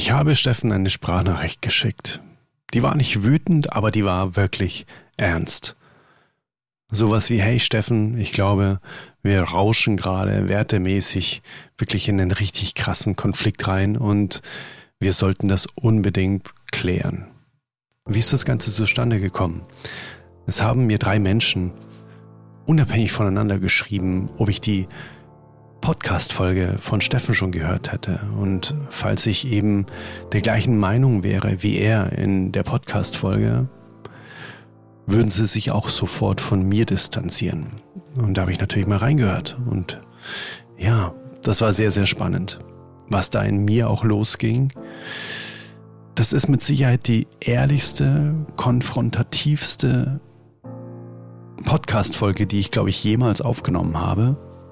Ich habe Steffen eine Sprachnachricht geschickt. Die war nicht wütend, aber die war wirklich ernst. Sowas wie, hey Steffen, ich glaube, wir rauschen gerade wertemäßig wirklich in einen richtig krassen Konflikt rein und wir sollten das unbedingt klären. Wie ist das Ganze zustande gekommen? Es haben mir 3 Menschen unabhängig voneinander geschrieben, ob ich die Podcast-Folge von Steffen schon gehört hätte. Und falls ich eben der gleichen Meinung wäre wie er in der Podcast-Folge, würden sie sich auch sofort von mir distanzieren. Und da habe ich natürlich mal reingehört. Und ja, das war sehr, sehr spannend. Was da in mir auch losging, das ist mit Sicherheit die ehrlichste, konfrontativste Podcast-Folge, die ich, glaube ich, jemals aufgenommen habe.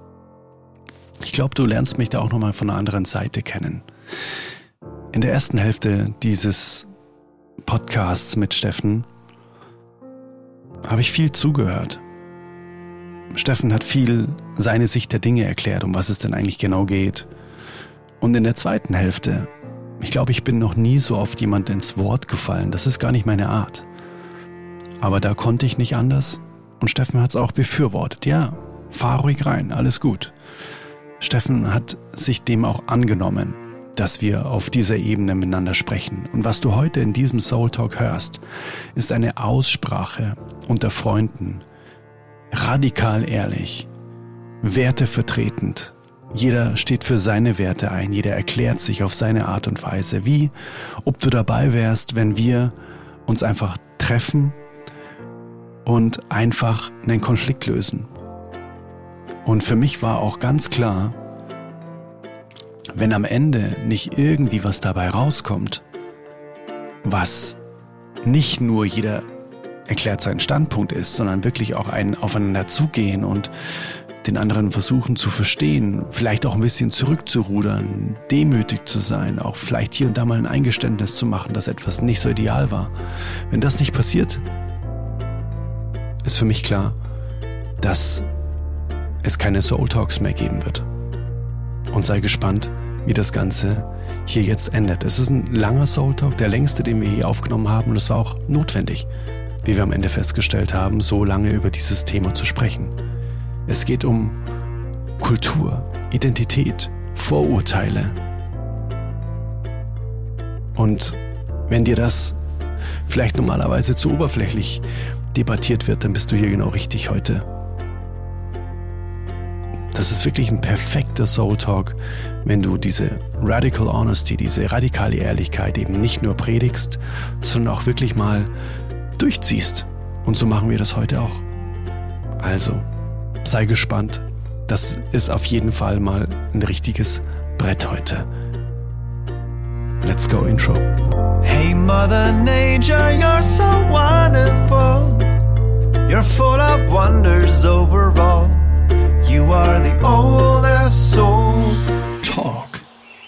Ich glaube, du lernst mich da auch nochmal von einer anderen Seite kennen. In der ersten Hälfte dieses Podcasts mit Steffen habe ich viel zugehört. Steffen hat viel seine Sicht der Dinge erklärt, um was es denn eigentlich genau geht. Und in der zweiten Hälfte, ich glaube, ich bin noch nie so oft jemand ins Wort gefallen. Das ist gar nicht meine Art. Aber da konnte ich nicht anders. Und Steffen hat es auch befürwortet. Ja, fahr ruhig rein, alles gut. Steffen hat sich dem auch angenommen, dass wir auf dieser Ebene miteinander sprechen. Und was du heute in diesem Soul Talk hörst, ist eine Aussprache unter Freunden. Radikal ehrlich, wertevertretend. Jeder steht für seine Werte ein, jeder erklärt sich auf seine Art und Weise. Wie, ob du dabei wärst, wenn wir uns einfach treffen und einfach einen Konflikt lösen. Und für mich war auch ganz klar, wenn am Ende nicht irgendwie was dabei rauskommt, was nicht nur jeder erklärt seinen Standpunkt ist, sondern wirklich auch ein Aufeinander zugehen und den anderen versuchen zu verstehen, vielleicht auch ein bisschen zurückzurudern, demütig zu sein, auch vielleicht hier und da mal ein Eingeständnis zu machen, dass etwas nicht so ideal war. Wenn das nicht passiert, ist für mich klar, dass es keine Soul Talks mehr geben wird. Und sei gespannt, wie das Ganze hier jetzt endet. Es ist ein langer Soul Talk, der längste, den wir hier aufgenommen haben, und es war auch notwendig, wie wir am Ende festgestellt haben, so lange über dieses Thema zu sprechen. Es geht um Kultur, Identität, Vorurteile. Und wenn dir das vielleicht normalerweise zu oberflächlich debattiert wird, dann bist du hier genau richtig heute. Das ist wirklich ein perfekter Soul Talk, wenn du diese Radical Honesty, diese radikale Ehrlichkeit eben nicht nur predigst, sondern auch wirklich mal durchziehst. Und so machen wir das heute auch. Also, sei gespannt. Das ist auf jeden Fall mal ein richtiges Brett heute. Let's go, Intro. Hey Mother Nature, you're so wonderful. You're full of wonders overall. You are the oldest soul. Talk.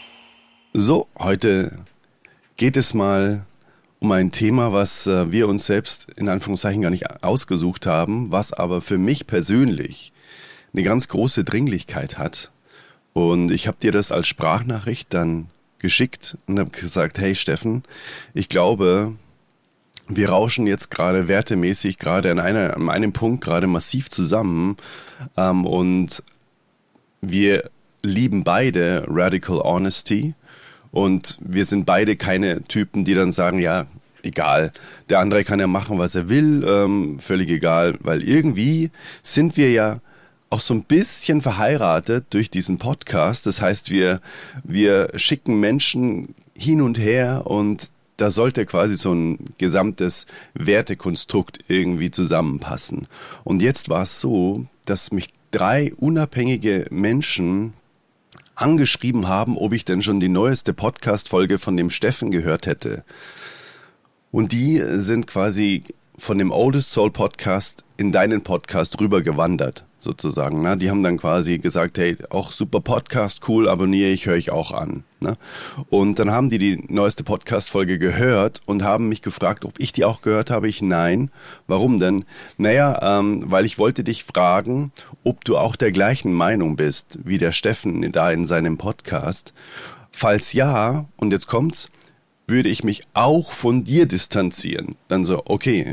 So, heute geht es mal um ein Thema, was wir uns selbst in Anführungszeichen gar nicht ausgesucht haben, was aber für mich persönlich eine ganz große Dringlichkeit hat. Und ich habe dir das als Sprachnachricht dann geschickt und habe gesagt, hey Steffen, ich glaube, wir rauschen jetzt gerade wertemäßig gerade an einem Punkt gerade massiv zusammen und wir lieben beide Radical Honesty und wir sind beide keine Typen, die dann sagen, ja, egal, der andere kann ja machen, was er will, völlig egal, weil irgendwie sind wir ja auch so ein bisschen verheiratet durch diesen Podcast. Das heißt, wir schicken Menschen hin und her und da sollte quasi so ein gesamtes Wertekonstrukt irgendwie zusammenpassen. Und jetzt war es so, dass mich 3 unabhängige Menschen angeschrieben haben, ob ich denn schon die neueste Podcast-Folge von dem Steffen gehört hätte. Und die sind quasi von dem Oldest Soul Podcast in deinen Podcast rübergewandert, sozusagen. Ne? Die haben dann quasi gesagt, hey, auch super Podcast, cool, abonniere ich, höre ich auch an. Ne? Und dann haben die neueste Podcast-Folge gehört und haben mich gefragt, ob ich die auch gehört habe. Ich, nein. Warum denn? Naja, weil ich wollte dich fragen, ob du auch der gleichen Meinung bist, wie der Steffen da in seinem Podcast. Falls ja, und jetzt kommt's, würde ich mich auch von dir distanzieren. Dann so, okay,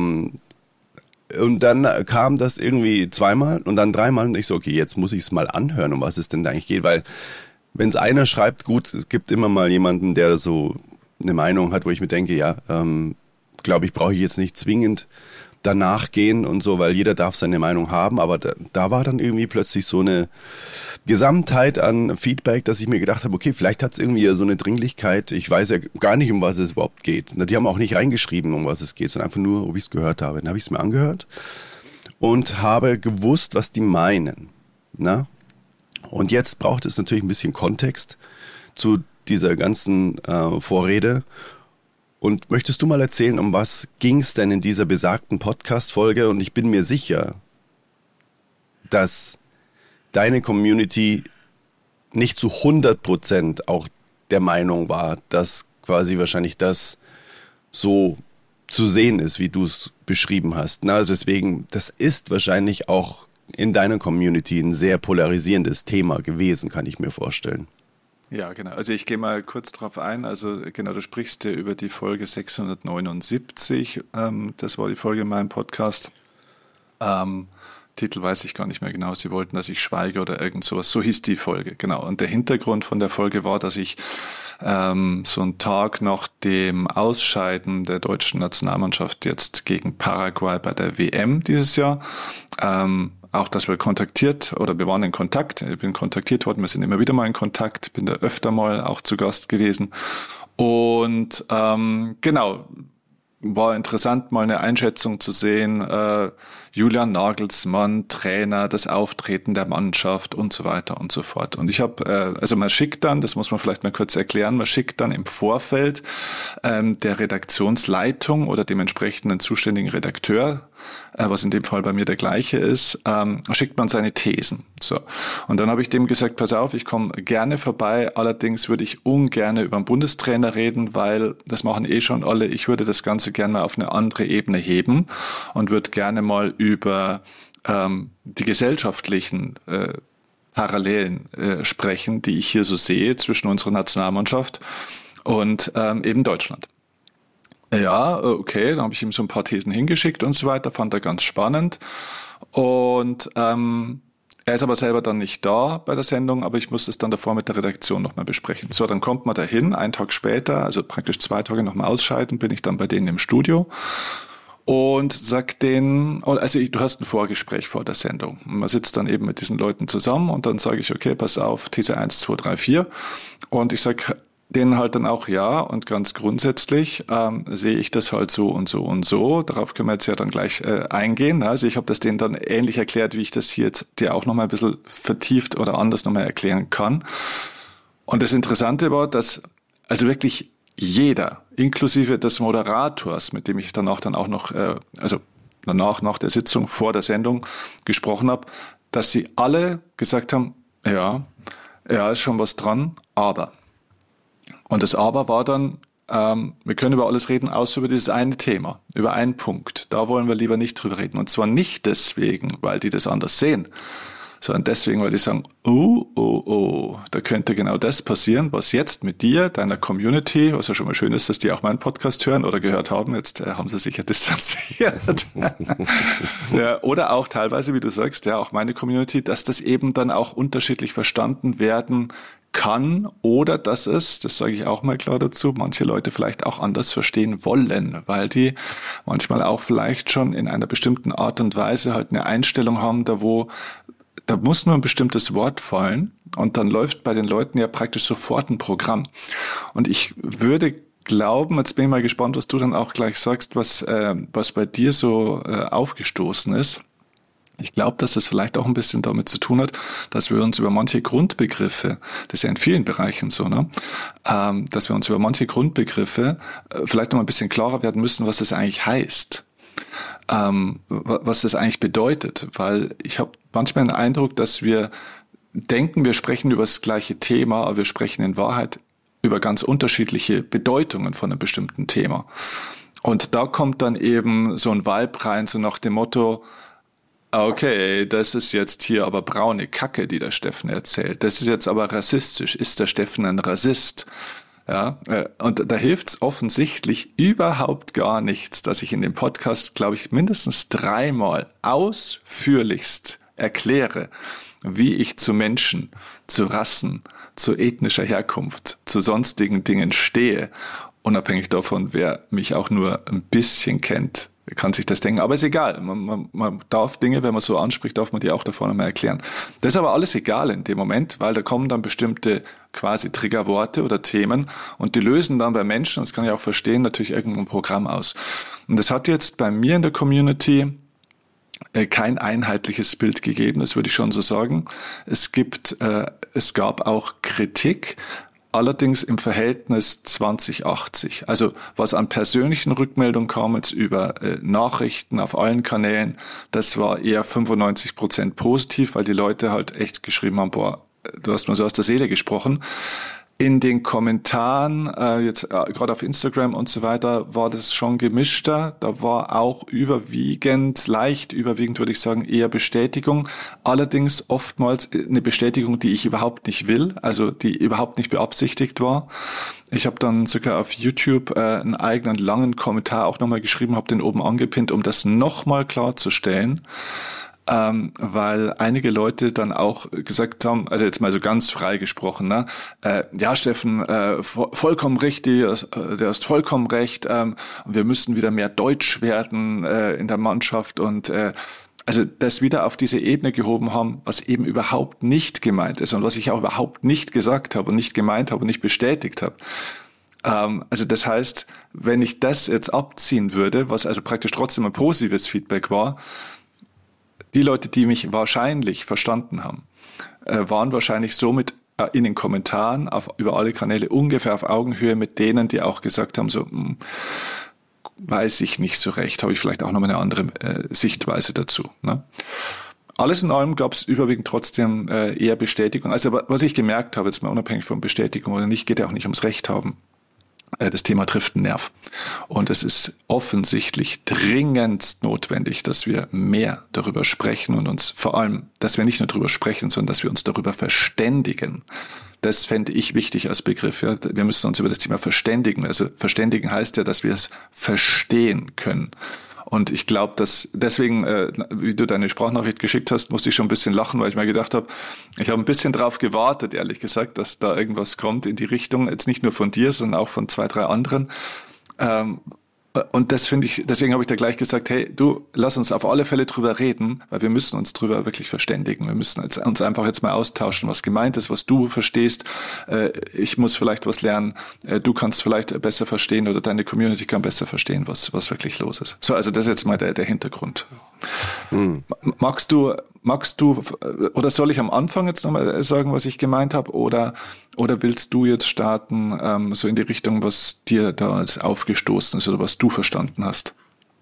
und dann kam das irgendwie 2-mal und dann 3-mal und ich so, okay, jetzt muss ich es mal anhören, um was es denn da eigentlich geht, weil wenn es einer schreibt, gut, es gibt immer mal jemanden, der so eine Meinung hat, wo ich mir denke, ja, glaube ich, brauche ich jetzt nicht zwingend danach gehen und so, weil jeder darf seine Meinung haben, aber da war dann irgendwie plötzlich so eine Gesamtheit an Feedback, dass ich mir gedacht habe, okay, vielleicht hat es irgendwie so eine Dringlichkeit, ich weiß ja gar nicht, um was es überhaupt geht. Die haben auch nicht reingeschrieben, um was es geht, sondern einfach nur, ob ich es gehört habe. Dann habe ich es mir angehört und habe gewusst, was die meinen. Na? Und jetzt braucht es natürlich ein bisschen Kontext zu dieser ganzen Vorrede. Und möchtest du mal erzählen, um was ging es denn in dieser besagten Podcast-Folge? Und ich bin mir sicher, dass deine Community nicht zu 100% auch der Meinung war, dass quasi wahrscheinlich das so zu sehen ist, wie du es beschrieben hast. Na, also deswegen, das ist wahrscheinlich auch in deiner Community ein sehr polarisierendes Thema gewesen, kann ich mir vorstellen. Ja, genau. Also ich gehe mal kurz drauf ein. Also genau, du sprichst ja über die Folge 679. Das war die Folge in meinem Podcast. Titel weiß ich gar nicht mehr genau. Sie wollten, dass ich schweige oder irgend sowas. So hieß die Folge, genau. Und der Hintergrund von der Folge war, dass ich so einen Tag nach dem Ausscheiden der deutschen Nationalmannschaft jetzt gegen Paraguay bei der WM dieses Jahr, auch, dass wir wir waren in Kontakt, ich bin kontaktiert worden, wir sind immer wieder mal in Kontakt, bin da öfter mal auch zu Gast gewesen und genau, war interessant, mal eine Einschätzung zu sehen, Julian Nagelsmann, Trainer, das Auftreten der Mannschaft und so weiter und so fort. Und ich habe, also man schickt dann, das muss man vielleicht mal kurz erklären, man schickt dann im Vorfeld der Redaktionsleitung oder dem entsprechenden zuständigen Redakteur, was in dem Fall bei mir der gleiche ist, schickt man seine Thesen. So. Und dann habe ich dem gesagt, pass auf, ich komme gerne vorbei, allerdings würde ich ungern über einen Bundestrainer reden, weil das machen eh schon alle, ich würde das Ganze gerne mal auf eine andere Ebene heben und würde gerne mal über die gesellschaftlichen Parallelen sprechen, die ich hier so sehe zwischen unserer Nationalmannschaft und eben Deutschland. Ja, okay, dann habe ich ihm so ein paar Thesen hingeschickt und so weiter, fand er ganz spannend. Und er ist aber selber dann nicht da bei der Sendung, aber ich musste es dann davor mit der Redaktion nochmal besprechen. So, dann kommt man dahin, einen Tag später, also praktisch 2 Tage nochmal ausscheiden, bin ich dann bei denen im Studio und sag denen, also du hast ein Vorgespräch vor der Sendung. Und man sitzt dann eben mit diesen Leuten zusammen und dann sage ich, okay, pass auf, These 1, 2, 3, 4. Und ich sag denen halt dann auch ja und ganz grundsätzlich sehe ich das halt so und so und so. Darauf können wir jetzt ja dann gleich eingehen. Also ich habe das denen dann ähnlich erklärt, wie ich das hier jetzt dir auch nochmal ein bisschen vertieft oder anders nochmal erklären kann. Und das Interessante war, dass also wirklich jeder, inklusive des Moderators, mit dem ich danach dann auch noch, also danach nach der Sitzung vor der Sendung gesprochen habe, dass sie alle gesagt haben, ja, ist schon was dran, aber. Und das Aber war dann, wir können über alles reden, außer über dieses eine Thema, über einen Punkt. Da wollen wir lieber nicht drüber reden. Und zwar nicht deswegen, weil die das anders sehen, sondern deswegen, weil die sagen, da könnte genau das passieren, was jetzt mit dir, deiner Community, was ja schon mal schön ist, dass die auch meinen Podcast hören oder gehört haben, jetzt haben sie sich ja distanziert. Ja, oder auch teilweise, wie du sagst, ja, auch meine Community, dass das eben dann auch unterschiedlich verstanden werden kann oder dass es, das sage ich auch mal klar dazu, manche Leute vielleicht auch anders verstehen wollen, weil die manchmal auch vielleicht schon in einer bestimmten Art und Weise halt eine Einstellung haben, da muss nur ein bestimmtes Wort fallen und dann läuft bei den Leuten ja praktisch sofort ein Programm. Und ich würde glauben, jetzt bin ich mal gespannt, was du dann auch gleich sagst, was bei dir so aufgestoßen ist. Ich glaube, dass das vielleicht auch ein bisschen damit zu tun hat, dass wir uns über manche Grundbegriffe, das ist ja in vielen Bereichen so, ne, dass wir uns über manche Grundbegriffe vielleicht noch mal ein bisschen klarer werden müssen, was das eigentlich heißt, was das eigentlich bedeutet, weil ich habe manchmal den Eindruck, dass wir denken, wir sprechen über das gleiche Thema, aber wir sprechen in Wahrheit über ganz unterschiedliche Bedeutungen von einem bestimmten Thema. Und da kommt dann eben so ein Vibe rein, so nach dem Motto, okay, das ist jetzt hier aber braune Kacke, die der Steffen erzählt. Das ist jetzt aber rassistisch. Ist der Steffen ein Rassist? Ja, und da hilft es offensichtlich überhaupt gar nichts, dass ich in dem Podcast, glaube ich, mindestens 3-mal ausführlichst erkläre, wie ich zu Menschen, zu Rassen, zu ethnischer Herkunft, zu sonstigen Dingen stehe. Unabhängig davon, wer mich auch nur ein bisschen kennt, kann sich das denken. Aber ist egal. Man darf Dinge, wenn man so anspricht, darf man die auch davor nochmal erklären. Das ist aber alles egal in dem Moment, weil da kommen dann bestimmte quasi Triggerworte oder Themen und die lösen dann bei Menschen, das kann ich auch verstehen, natürlich irgendein Programm aus. Und das hat jetzt bei mir in der Community kein einheitliches Bild gegeben, das würde ich schon so sagen. Es gab auch Kritik, allerdings im Verhältnis 20-80. Also was an persönlichen Rückmeldungen kam jetzt über Nachrichten auf allen Kanälen, das war eher 95% positiv, weil die Leute halt echt geschrieben haben, boah, du hast mal so aus der Seele gesprochen. In den Kommentaren, jetzt gerade auf Instagram und so weiter, war das schon gemischter. Da war auch leicht überwiegend würde ich sagen, eher Bestätigung. Allerdings oftmals eine Bestätigung, die ich überhaupt nicht will, also die überhaupt nicht beabsichtigt war. Ich habe dann sogar auf YouTube einen eigenen langen Kommentar auch nochmal geschrieben, habe den oben angepinnt, um das nochmal klarzustellen. Weil einige Leute dann auch gesagt haben, also jetzt mal so ganz frei gesprochen, ne? Ja, Steffen, vollkommen richtig, der hast vollkommen recht, und wir müssen wieder mehr Deutsch werden in der Mannschaft und also das wieder auf diese Ebene gehoben haben, was eben überhaupt nicht gemeint ist und was ich auch überhaupt nicht gesagt habe und nicht gemeint habe und nicht bestätigt habe. Also das heißt, wenn ich das jetzt abziehen würde, was also praktisch trotzdem ein positives Feedback war, die Leute, die mich wahrscheinlich verstanden haben, waren wahrscheinlich somit in den Kommentaren über alle Kanäle ungefähr auf Augenhöhe mit denen, die auch gesagt haben, so weiß ich nicht so recht, habe ich vielleicht auch noch mal eine andere Sichtweise dazu. Ne? Alles in allem gab es überwiegend trotzdem eher Bestätigung. Also was ich gemerkt habe, jetzt mal unabhängig von Bestätigung oder nicht, geht ja auch nicht ums Recht haben. Das Thema trifft einen Nerv. Und es ist offensichtlich dringendst notwendig, dass wir mehr darüber sprechen und uns vor allem, dass wir nicht nur darüber sprechen, sondern dass wir uns darüber verständigen. Das fände ich wichtig als Begriff. Ja. Wir müssen uns über das Thema verständigen. Also verständigen heißt ja, dass wir es verstehen können. Und ich glaube, dass deswegen, wie du deine Sprachnachricht geschickt hast, musste ich schon ein bisschen lachen, weil ich mir gedacht habe, ich habe ein bisschen drauf gewartet, ehrlich gesagt, dass da irgendwas kommt in die Richtung, jetzt nicht nur von dir, sondern auch von 2, 3 anderen. Und das finde ich, deswegen habe ich da gleich gesagt, hey, du, lass uns auf alle Fälle drüber reden, weil wir müssen uns drüber wirklich verständigen. Wir müssen uns einfach jetzt mal austauschen, was gemeint ist, was du verstehst. Ich muss vielleicht was lernen, du kannst vielleicht besser verstehen oder deine Community kann besser verstehen, was wirklich los ist. So, also das ist jetzt mal der Hintergrund. Magst du, oder soll ich am Anfang jetzt nochmal sagen, was ich gemeint habe, oder willst du jetzt starten, so in die Richtung, was dir da als aufgestoßen ist oder was du verstanden hast?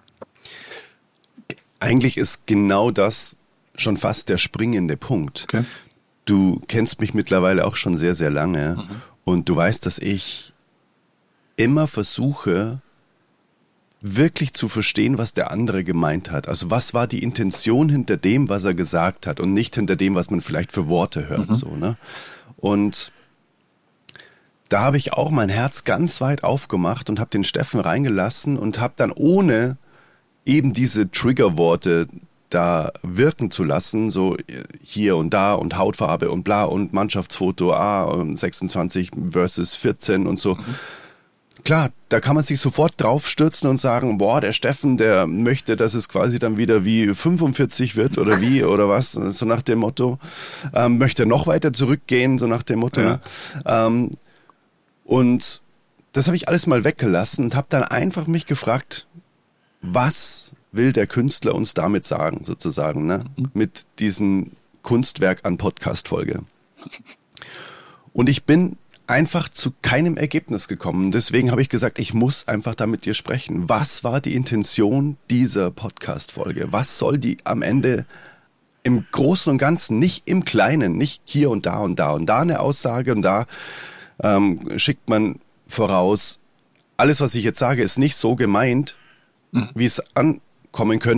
Eigentlich ist genau das schon fast der springende Punkt. Okay. Du kennst mich mittlerweile auch schon sehr, sehr lange und du weißt, dass ich immer versuche, wirklich zu verstehen, was der andere gemeint hat. Also was war die Intention hinter dem, was er gesagt hat und nicht hinter dem, was man vielleicht für Worte hört. So, ne? Und da habe ich auch mein Herz ganz weit aufgemacht und habe den Steffen reingelassen und habe dann ohne eben diese Triggerworte da wirken zu lassen, so hier und da und Hautfarbe und bla und Mannschaftsfoto und 26 versus 14 und so. Klar, da kann man sich sofort draufstürzen und sagen, boah, der Steffen, der möchte, dass es quasi dann wieder wie 45 wird oder wie oder was, so nach dem Motto. Möchte noch weiter zurückgehen, so nach dem Motto. Ja. Ne? Und das habe ich alles mal weggelassen und habe dann einfach mich gefragt, was will der Künstler uns damit sagen, sozusagen, ne? Mit diesem Kunstwerk an Podcast-Folge. Und ich bin einfach zu keinem Ergebnis gekommen. Deswegen habe ich gesagt, ich muss einfach da mit dir sprechen. Was war die Intention dieser Podcast-Folge? Was soll die am Ende im Großen und Ganzen, nicht im Kleinen, nicht hier und da und da und da eine Aussage und da schickt man voraus, alles, was ich jetzt sage, ist nicht so gemeint, wie es ankommen könnte.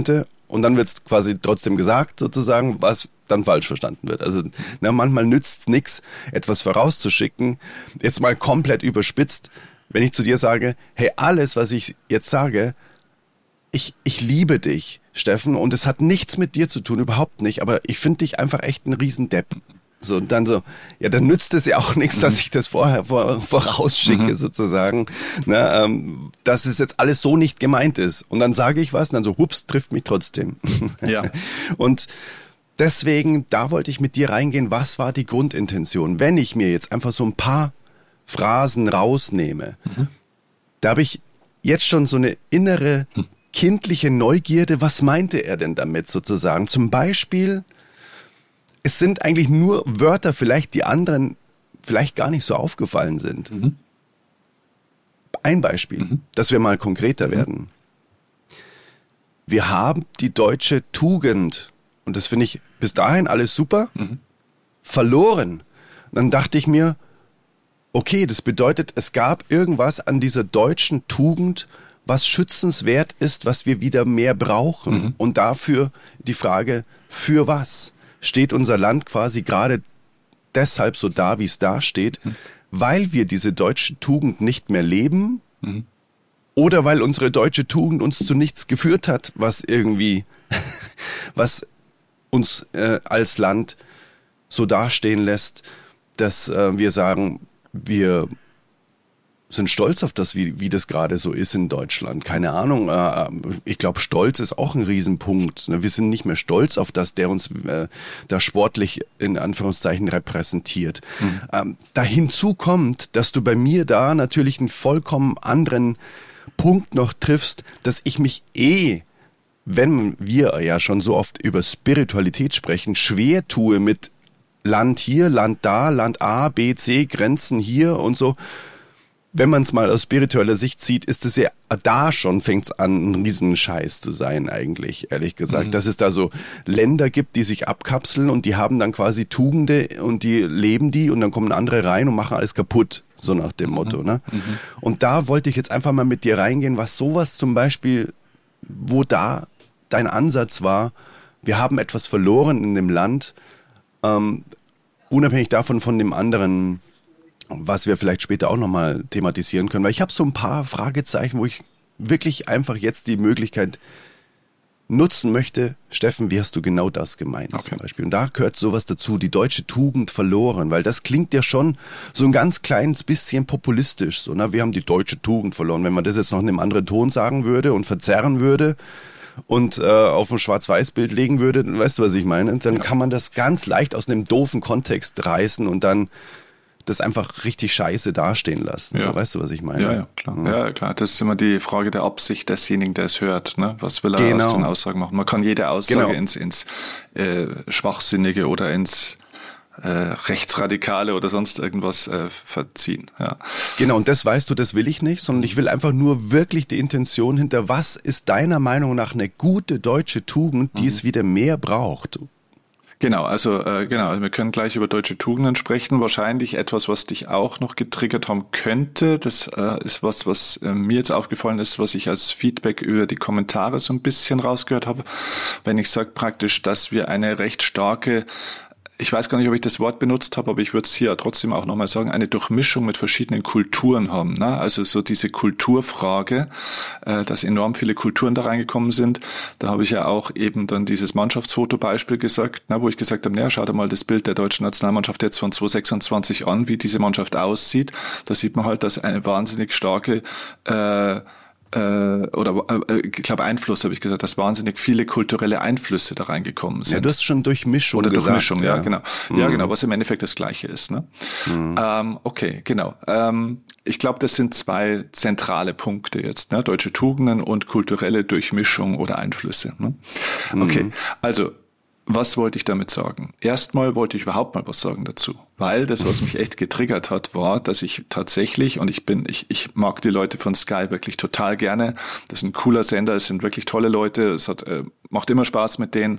und dann wird es quasi trotzdem gesagt, sozusagen, was dann falsch verstanden wird. Also manchmal nützt es nichts, etwas vorauszuschicken, jetzt mal komplett überspitzt, wenn ich zu dir sage, hey, alles, was ich jetzt sage, ich liebe dich, Steffen, und es hat nichts mit dir zu tun, überhaupt nicht, aber ich finde dich einfach echt ein Riesendepp. So, und dann so, ja, dann nützt es ja auch nichts, dass ich das vorausschicke, sozusagen, dass es jetzt alles so nicht gemeint ist. Und dann sage ich was und dann so, hups, trifft mich trotzdem. Ja. Und deswegen, da wollte ich mit dir reingehen, was war die Grundintention? Wenn ich mir jetzt einfach so ein paar Phrasen rausnehme, da habe ich jetzt schon so eine innere kindliche Neugierde, was meinte er denn damit sozusagen? Zum Beispiel, es sind eigentlich nur Wörter, vielleicht die anderen vielleicht gar nicht so aufgefallen sind. Ein Beispiel, dass wir mal konkreter werden. Wir haben die deutsche Tugend, und das finde ich bis dahin alles super, verloren. Und dann dachte ich mir, okay, das bedeutet, es gab irgendwas an dieser deutschen Tugend, was schützenswert ist, was wir wieder mehr brauchen. Und dafür die Frage, für was? Steht unser Land quasi gerade deshalb so da, wie es da steht, weil wir diese deutsche Tugend nicht mehr leben oder weil unsere deutsche Tugend uns zu nichts geführt hat, was irgendwie, was uns als Land so dastehen lässt, dass wir sagen, wir sind stolz auf das, wie das gerade so ist in Deutschland. Keine Ahnung, ich glaube, Stolz ist auch ein Riesenpunkt. Wir sind nicht mehr stolz auf das, der uns da sportlich in Anführungszeichen repräsentiert. Da hinzu kommt, dass du bei mir da natürlich einen vollkommen anderen Punkt noch triffst, dass ich mich wenn wir ja schon so oft über Spiritualität sprechen, schwer tue mit Land hier, Land da, Land A, B, C, Grenzen hier und so. Wenn man es mal aus spiritueller Sicht sieht, ist es ja da schon, fängt es an, ein Riesenscheiß zu sein eigentlich, ehrlich gesagt. Dass es da so Länder gibt, die sich abkapseln und die haben dann quasi Tugende und die leben die und dann kommen andere rein und machen alles kaputt, so nach dem Motto. Ne? Und da wollte ich jetzt einfach mal mit dir reingehen, was sowas zum Beispiel, wo da dein Ansatz war, wir haben etwas verloren in dem Land, unabhängig davon von dem anderen, was wir vielleicht später auch nochmal thematisieren können. Weil ich habe so ein paar Fragezeichen, wo ich wirklich einfach jetzt die Möglichkeit nutzen möchte. Steffen, wie hast du genau das gemeint zum Beispiel? Und da gehört sowas dazu, die deutsche Tugend verloren, weil das klingt ja schon so ein ganz kleines bisschen populistisch. So, wir haben die deutsche Tugend verloren. Wenn man das jetzt noch in einem anderen Ton sagen würde und verzerren würde und auf ein Schwarz-Weiß-Bild legen würde, weißt du, was ich meine? Dann kann man das ganz leicht aus einem doofen Kontext reißen und dann das einfach richtig scheiße dastehen lassen. Ja. So, weißt du, was ich meine? Ja, klar. Ja, klar. Das ist immer die Frage der Absicht desjenigen, der es hört. Ne? Was will er aus den Aussagen machen? Man kann jede Aussage ins Schwachsinnige oder ins Rechtsradikale oder sonst irgendwas verziehen. Ja. Genau, und das weißt du, das will ich nicht, sondern ich will einfach nur wirklich die Intention hinter, was ist deiner Meinung nach eine gute deutsche Tugend, die es wieder mehr braucht? Genau, also wir können gleich über deutsche Tugenden sprechen. Wahrscheinlich etwas, was dich auch noch getriggert haben könnte. Das ist was mir jetzt aufgefallen ist, was ich als Feedback über die Kommentare so ein bisschen rausgehört habe. Wenn ich sage praktisch, dass wir eine recht starke, ich weiß gar nicht, ob ich das Wort benutzt habe, aber ich würde es hier trotzdem auch nochmal sagen, eine Durchmischung mit verschiedenen Kulturen haben. Ne? Also so diese Kulturfrage, dass enorm viele Kulturen da reingekommen sind. Da habe ich ja auch eben dann dieses Mannschaftsfotobeispiel gesagt, wo ich gesagt habe, schau dir mal das Bild der deutschen Nationalmannschaft jetzt von 2026 an, wie diese Mannschaft aussieht. Da sieht man halt, dass eine wahnsinnig starke ich glaube Einfluss, habe ich gesagt, dass wahnsinnig viele kulturelle Einflüsse da reingekommen sind. Ja, du hast schon Durchmischung gesagt. Oder Durchmischung, ja, genau. Ja, genau, was im Endeffekt das Gleiche ist. Ne? Okay, genau. Ich glaube, das sind zwei zentrale Punkte jetzt, ne? Deutsche Tugenden und kulturelle Durchmischung oder Einflüsse. Ne? Okay, also was wollte ich damit sagen? Erstmal wollte ich überhaupt mal was sagen dazu, weil das, was mich echt getriggert hat, war, dass ich tatsächlich, und ich mag die Leute von Sky wirklich total gerne, das ist ein cooler Sender, es sind wirklich tolle Leute, es macht immer Spaß mit denen,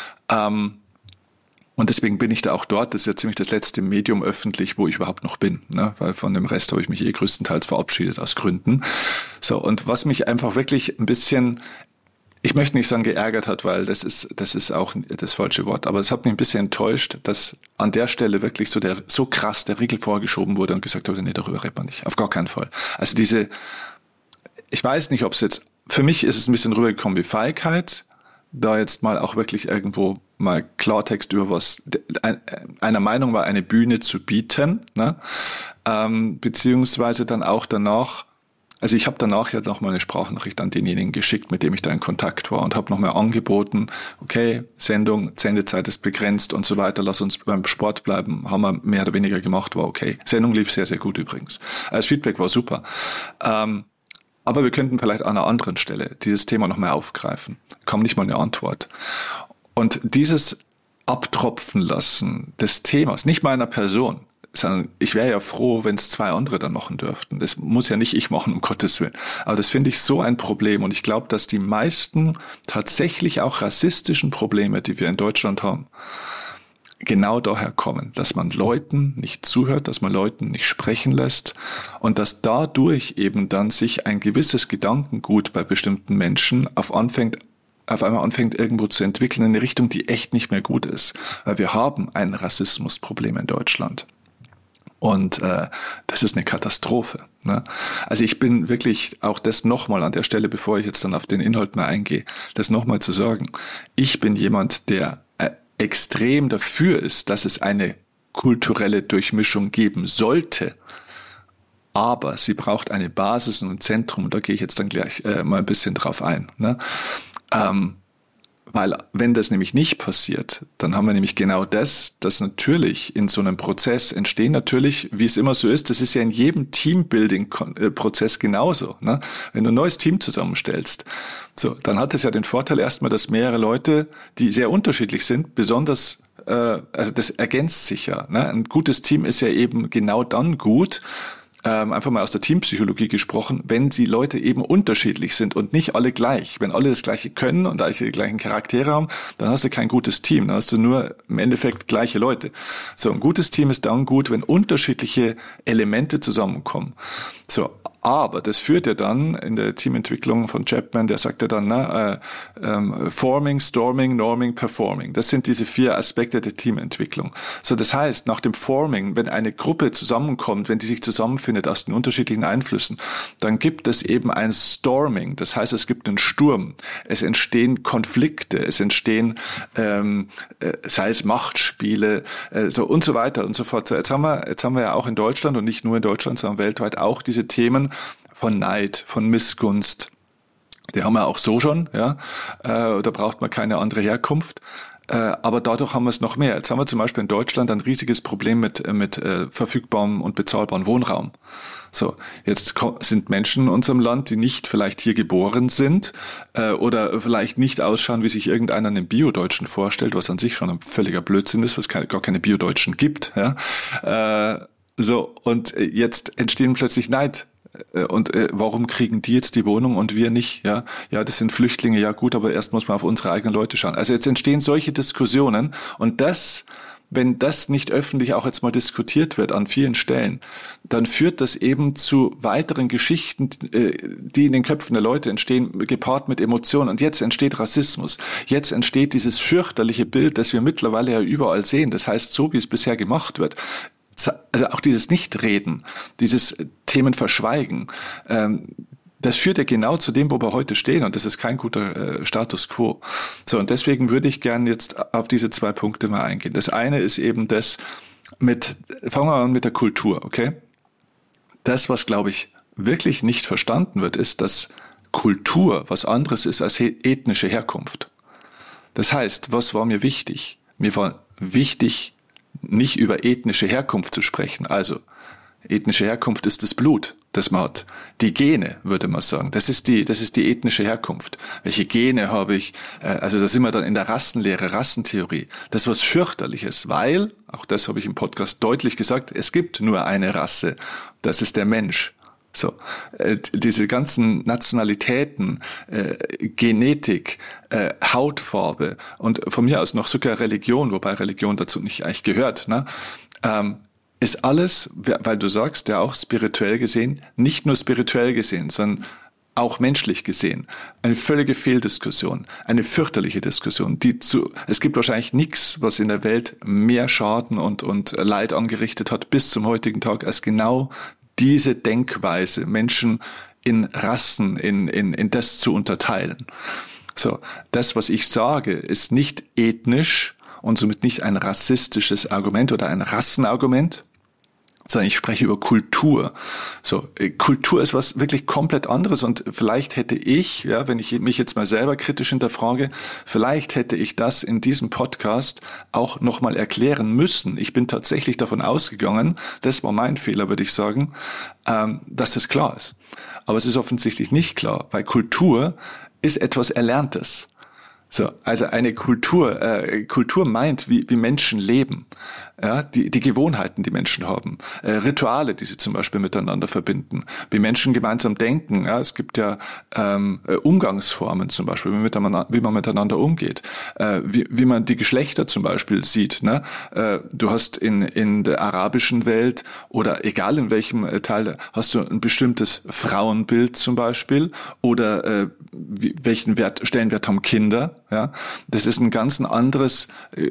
und deswegen bin ich da auch dort, das ist ja ziemlich das letzte Medium öffentlich, wo ich überhaupt noch bin, ne? Weil von dem Rest habe ich mich größtenteils verabschiedet aus Gründen. So, und was mich einfach wirklich ein bisschen ich möchte nicht sagen geärgert hat, weil das ist auch das falsche Wort, aber es hat mich ein bisschen enttäuscht, dass an der Stelle wirklich so krass der Riegel vorgeschoben wurde und gesagt wurde, nee, darüber redet man nicht, auf gar keinen Fall. Also ich weiß nicht, ob es jetzt, für mich ist es ein bisschen rübergekommen wie Feigheit, da jetzt mal auch wirklich irgendwo mal Klartext über was, einer Meinung war, eine Bühne zu bieten, ne? Beziehungsweise dann auch danach, also ich habe danach ja noch mal eine Sprachnachricht an denjenigen geschickt, mit dem ich da in Kontakt war und habe noch mal angeboten, okay, Sendezeit ist begrenzt und so weiter, lass uns beim Sport bleiben, haben wir mehr oder weniger gemacht, war okay. Sendung lief sehr, sehr gut übrigens. Das Feedback war super. Aber wir könnten vielleicht an einer anderen Stelle dieses Thema noch mal aufgreifen. Kam nicht mal eine Antwort. Und dieses Abtropfen lassen des Themas, nicht meiner Person, sondern ich wäre ja froh, wenn es 2 andere dann machen dürften. Das muss ja nicht ich machen, um Gottes Willen. Aber das finde ich so ein Problem. Und ich glaube, dass die meisten tatsächlich auch rassistischen Probleme, die wir in Deutschland haben, genau daher kommen, dass man Leuten nicht zuhört, dass man Leuten nicht sprechen lässt und dass dadurch eben dann sich ein gewisses Gedankengut bei bestimmten Menschen auf einmal anfängt irgendwo zu entwickeln in eine Richtung, die echt nicht mehr gut ist. Weil wir haben ein Rassismusproblem in Deutschland. Und das ist eine Katastrophe. Ne? Also ich bin wirklich auch das nochmal an der Stelle, bevor ich jetzt dann auf den Inhalt mehr eingehe, das nochmal zu sagen. Ich bin jemand, der extrem dafür ist, dass es eine kulturelle Durchmischung geben sollte. Aber sie braucht eine Basis und ein Zentrum. Und da gehe ich jetzt dann gleich mal ein bisschen drauf ein. Ne? Weil wenn das nämlich nicht passiert, dann haben wir nämlich genau das, dass natürlich in so einem Prozess entstehen natürlich, wie es immer so ist, das ist ja in jedem Teambuilding-Prozess genauso. Ne? Wenn du ein neues Team zusammenstellst, so, dann hat es ja den Vorteil erstmal, dass mehrere Leute, die sehr unterschiedlich sind, besonders, also das ergänzt sich ja. Ne? Ein gutes Team ist ja eben genau dann gut, einfach mal aus der Teampsychologie gesprochen, wenn die Leute eben unterschiedlich sind und nicht alle gleich. Wenn alle das Gleiche können und alle die gleichen Charaktere haben, dann hast du kein gutes Team. Dann hast du nur im Endeffekt gleiche Leute. So, ein gutes Team ist dann gut, wenn unterschiedliche Elemente zusammenkommen. So, aber das führt ja dann in der Teamentwicklung von Chapman, der sagt ja dann, Forming, Storming, Norming, Performing. Das sind diese 4 Aspekte der Teamentwicklung. So, das heißt, nach dem Forming, wenn eine Gruppe zusammenkommt, wenn die sich zusammenfindet aus den unterschiedlichen Einflüssen, dann gibt es eben ein Storming. Das heißt, es gibt einen Sturm. Es entstehen Konflikte, es entstehen, sei es Machtspiele, so und so weiter und so fort. So, jetzt haben wir ja auch in Deutschland und nicht nur in Deutschland, sondern weltweit auch diese Themen von Neid, von Missgunst. Die haben wir auch so schon, ja. Da braucht man keine andere Herkunft. Aber dadurch haben wir es noch mehr. Jetzt haben wir zum Beispiel in Deutschland ein riesiges Problem mit verfügbarem und bezahlbarem Wohnraum. So, jetzt sind Menschen in unserem Land, die nicht vielleicht hier geboren sind oder vielleicht nicht ausschauen, wie sich irgendeiner einen Bio-Deutschen vorstellt, was an sich schon ein völliger Blödsinn ist, was gar keine Bio-Deutschen gibt. Ja. So, und jetzt entstehen plötzlich Neid. Und warum kriegen die jetzt die Wohnung und wir nicht? Ja, das sind Flüchtlinge, ja gut, aber erst muss man auf unsere eigenen Leute schauen. Also jetzt entstehen solche Diskussionen und wenn das nicht öffentlich auch jetzt mal diskutiert wird an vielen Stellen, dann führt das eben zu weiteren Geschichten, die in den Köpfen der Leute entstehen, gepaart mit Emotionen. Und jetzt entsteht Rassismus. Jetzt entsteht dieses fürchterliche Bild, das wir mittlerweile ja überall sehen. Das heißt, so wie es bisher gemacht wird, also auch dieses Nichtreden, dieses Themen verschweigen, das führt ja genau zu dem, wo wir heute stehen, und das ist kein guter Status quo. So, und deswegen würde ich gerne jetzt auf diese 2 Punkte mal eingehen. Das eine ist eben fangen wir an mit der Kultur, okay? Das, was, glaube ich, wirklich nicht verstanden wird, ist, dass Kultur was anderes ist als ethnische Herkunft. Das heißt, was war mir wichtig? Mir war wichtig, nicht über ethnische Herkunft zu sprechen. Also, ethnische Herkunft ist das Blut, das man hat. Die Gene, würde man sagen. Das ist die ethnische Herkunft. Welche Gene habe ich? Also da sind wir dann in der Rassenlehre, Rassentheorie. Das ist was Fürchterliches, weil, auch das habe ich im Podcast deutlich gesagt, es gibt nur eine Rasse. Das ist der Mensch. So, diese ganzen Nationalitäten, Genetik, Hautfarbe und von mir aus noch sogar Religion, wobei Religion dazu nicht eigentlich gehört, ne? Ist alles, weil du sagst, ja auch spirituell gesehen, nicht nur spirituell gesehen, sondern auch menschlich gesehen, eine völlige Fehldiskussion, eine fürchterliche Diskussion. Es gibt wahrscheinlich nichts, was in der Welt mehr Schaden und Leid angerichtet hat bis zum heutigen Tag, als genau diese Denkweise, Menschen in Rassen, in das zu unterteilen. So, das, was ich sage, ist nicht ethnisch und somit nicht ein rassistisches Argument oder ein Rassenargument, sondern ich spreche über Kultur. So, Kultur ist was wirklich komplett anderes und vielleicht hätte ich, ja, wenn ich mich jetzt mal selber kritisch hinterfrage, vielleicht hätte ich das in diesem Podcast auch nochmal erklären müssen. Ich bin tatsächlich davon ausgegangen, das war mein Fehler, würde ich sagen, dass das klar ist. Aber es ist offensichtlich nicht klar, weil Kultur ist etwas Erlerntes. So, also eine Kultur meint, wie Menschen leben, ja, die Gewohnheiten, die Menschen haben, Rituale, die sie zum Beispiel miteinander verbinden, wie Menschen gemeinsam denken. Ja, es gibt ja Umgangsformen zum Beispiel, wie man miteinander umgeht, wie man die Geschlechter zum Beispiel sieht. Ne? Du hast in der arabischen Welt oder egal in welchem Teil, hast du ein bestimmtes Frauenbild zum Beispiel oder welchen Stellenwert haben Kinder. Ja, das ist ein ganz anderes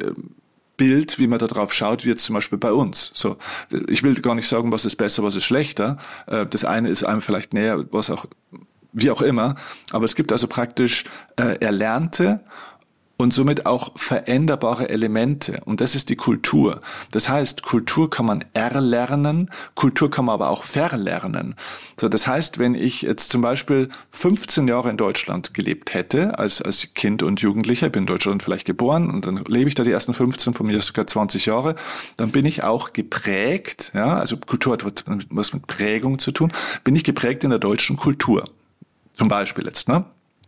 Bild, wie man da drauf schaut, wie jetzt zum Beispiel bei uns. So, ich will gar nicht sagen, was ist besser, was ist schlechter. Das eine ist einem vielleicht näher, wie auch immer. Aber es gibt also praktisch erlernte und somit auch veränderbare Elemente. Und das ist die Kultur. Das heißt, Kultur kann man erlernen, Kultur kann man aber auch verlernen. So, das heißt, wenn ich jetzt zum Beispiel 15 Jahre in Deutschland gelebt hätte, als Kind und Jugendlicher, bin in Deutschland vielleicht geboren und dann lebe ich da die ersten 15, von mir sogar 20 Jahre, dann bin ich auch geprägt, ja, also Kultur hat was mit Prägung zu tun, bin ich geprägt in der deutschen Kultur. Zum Beispiel jetzt, ne?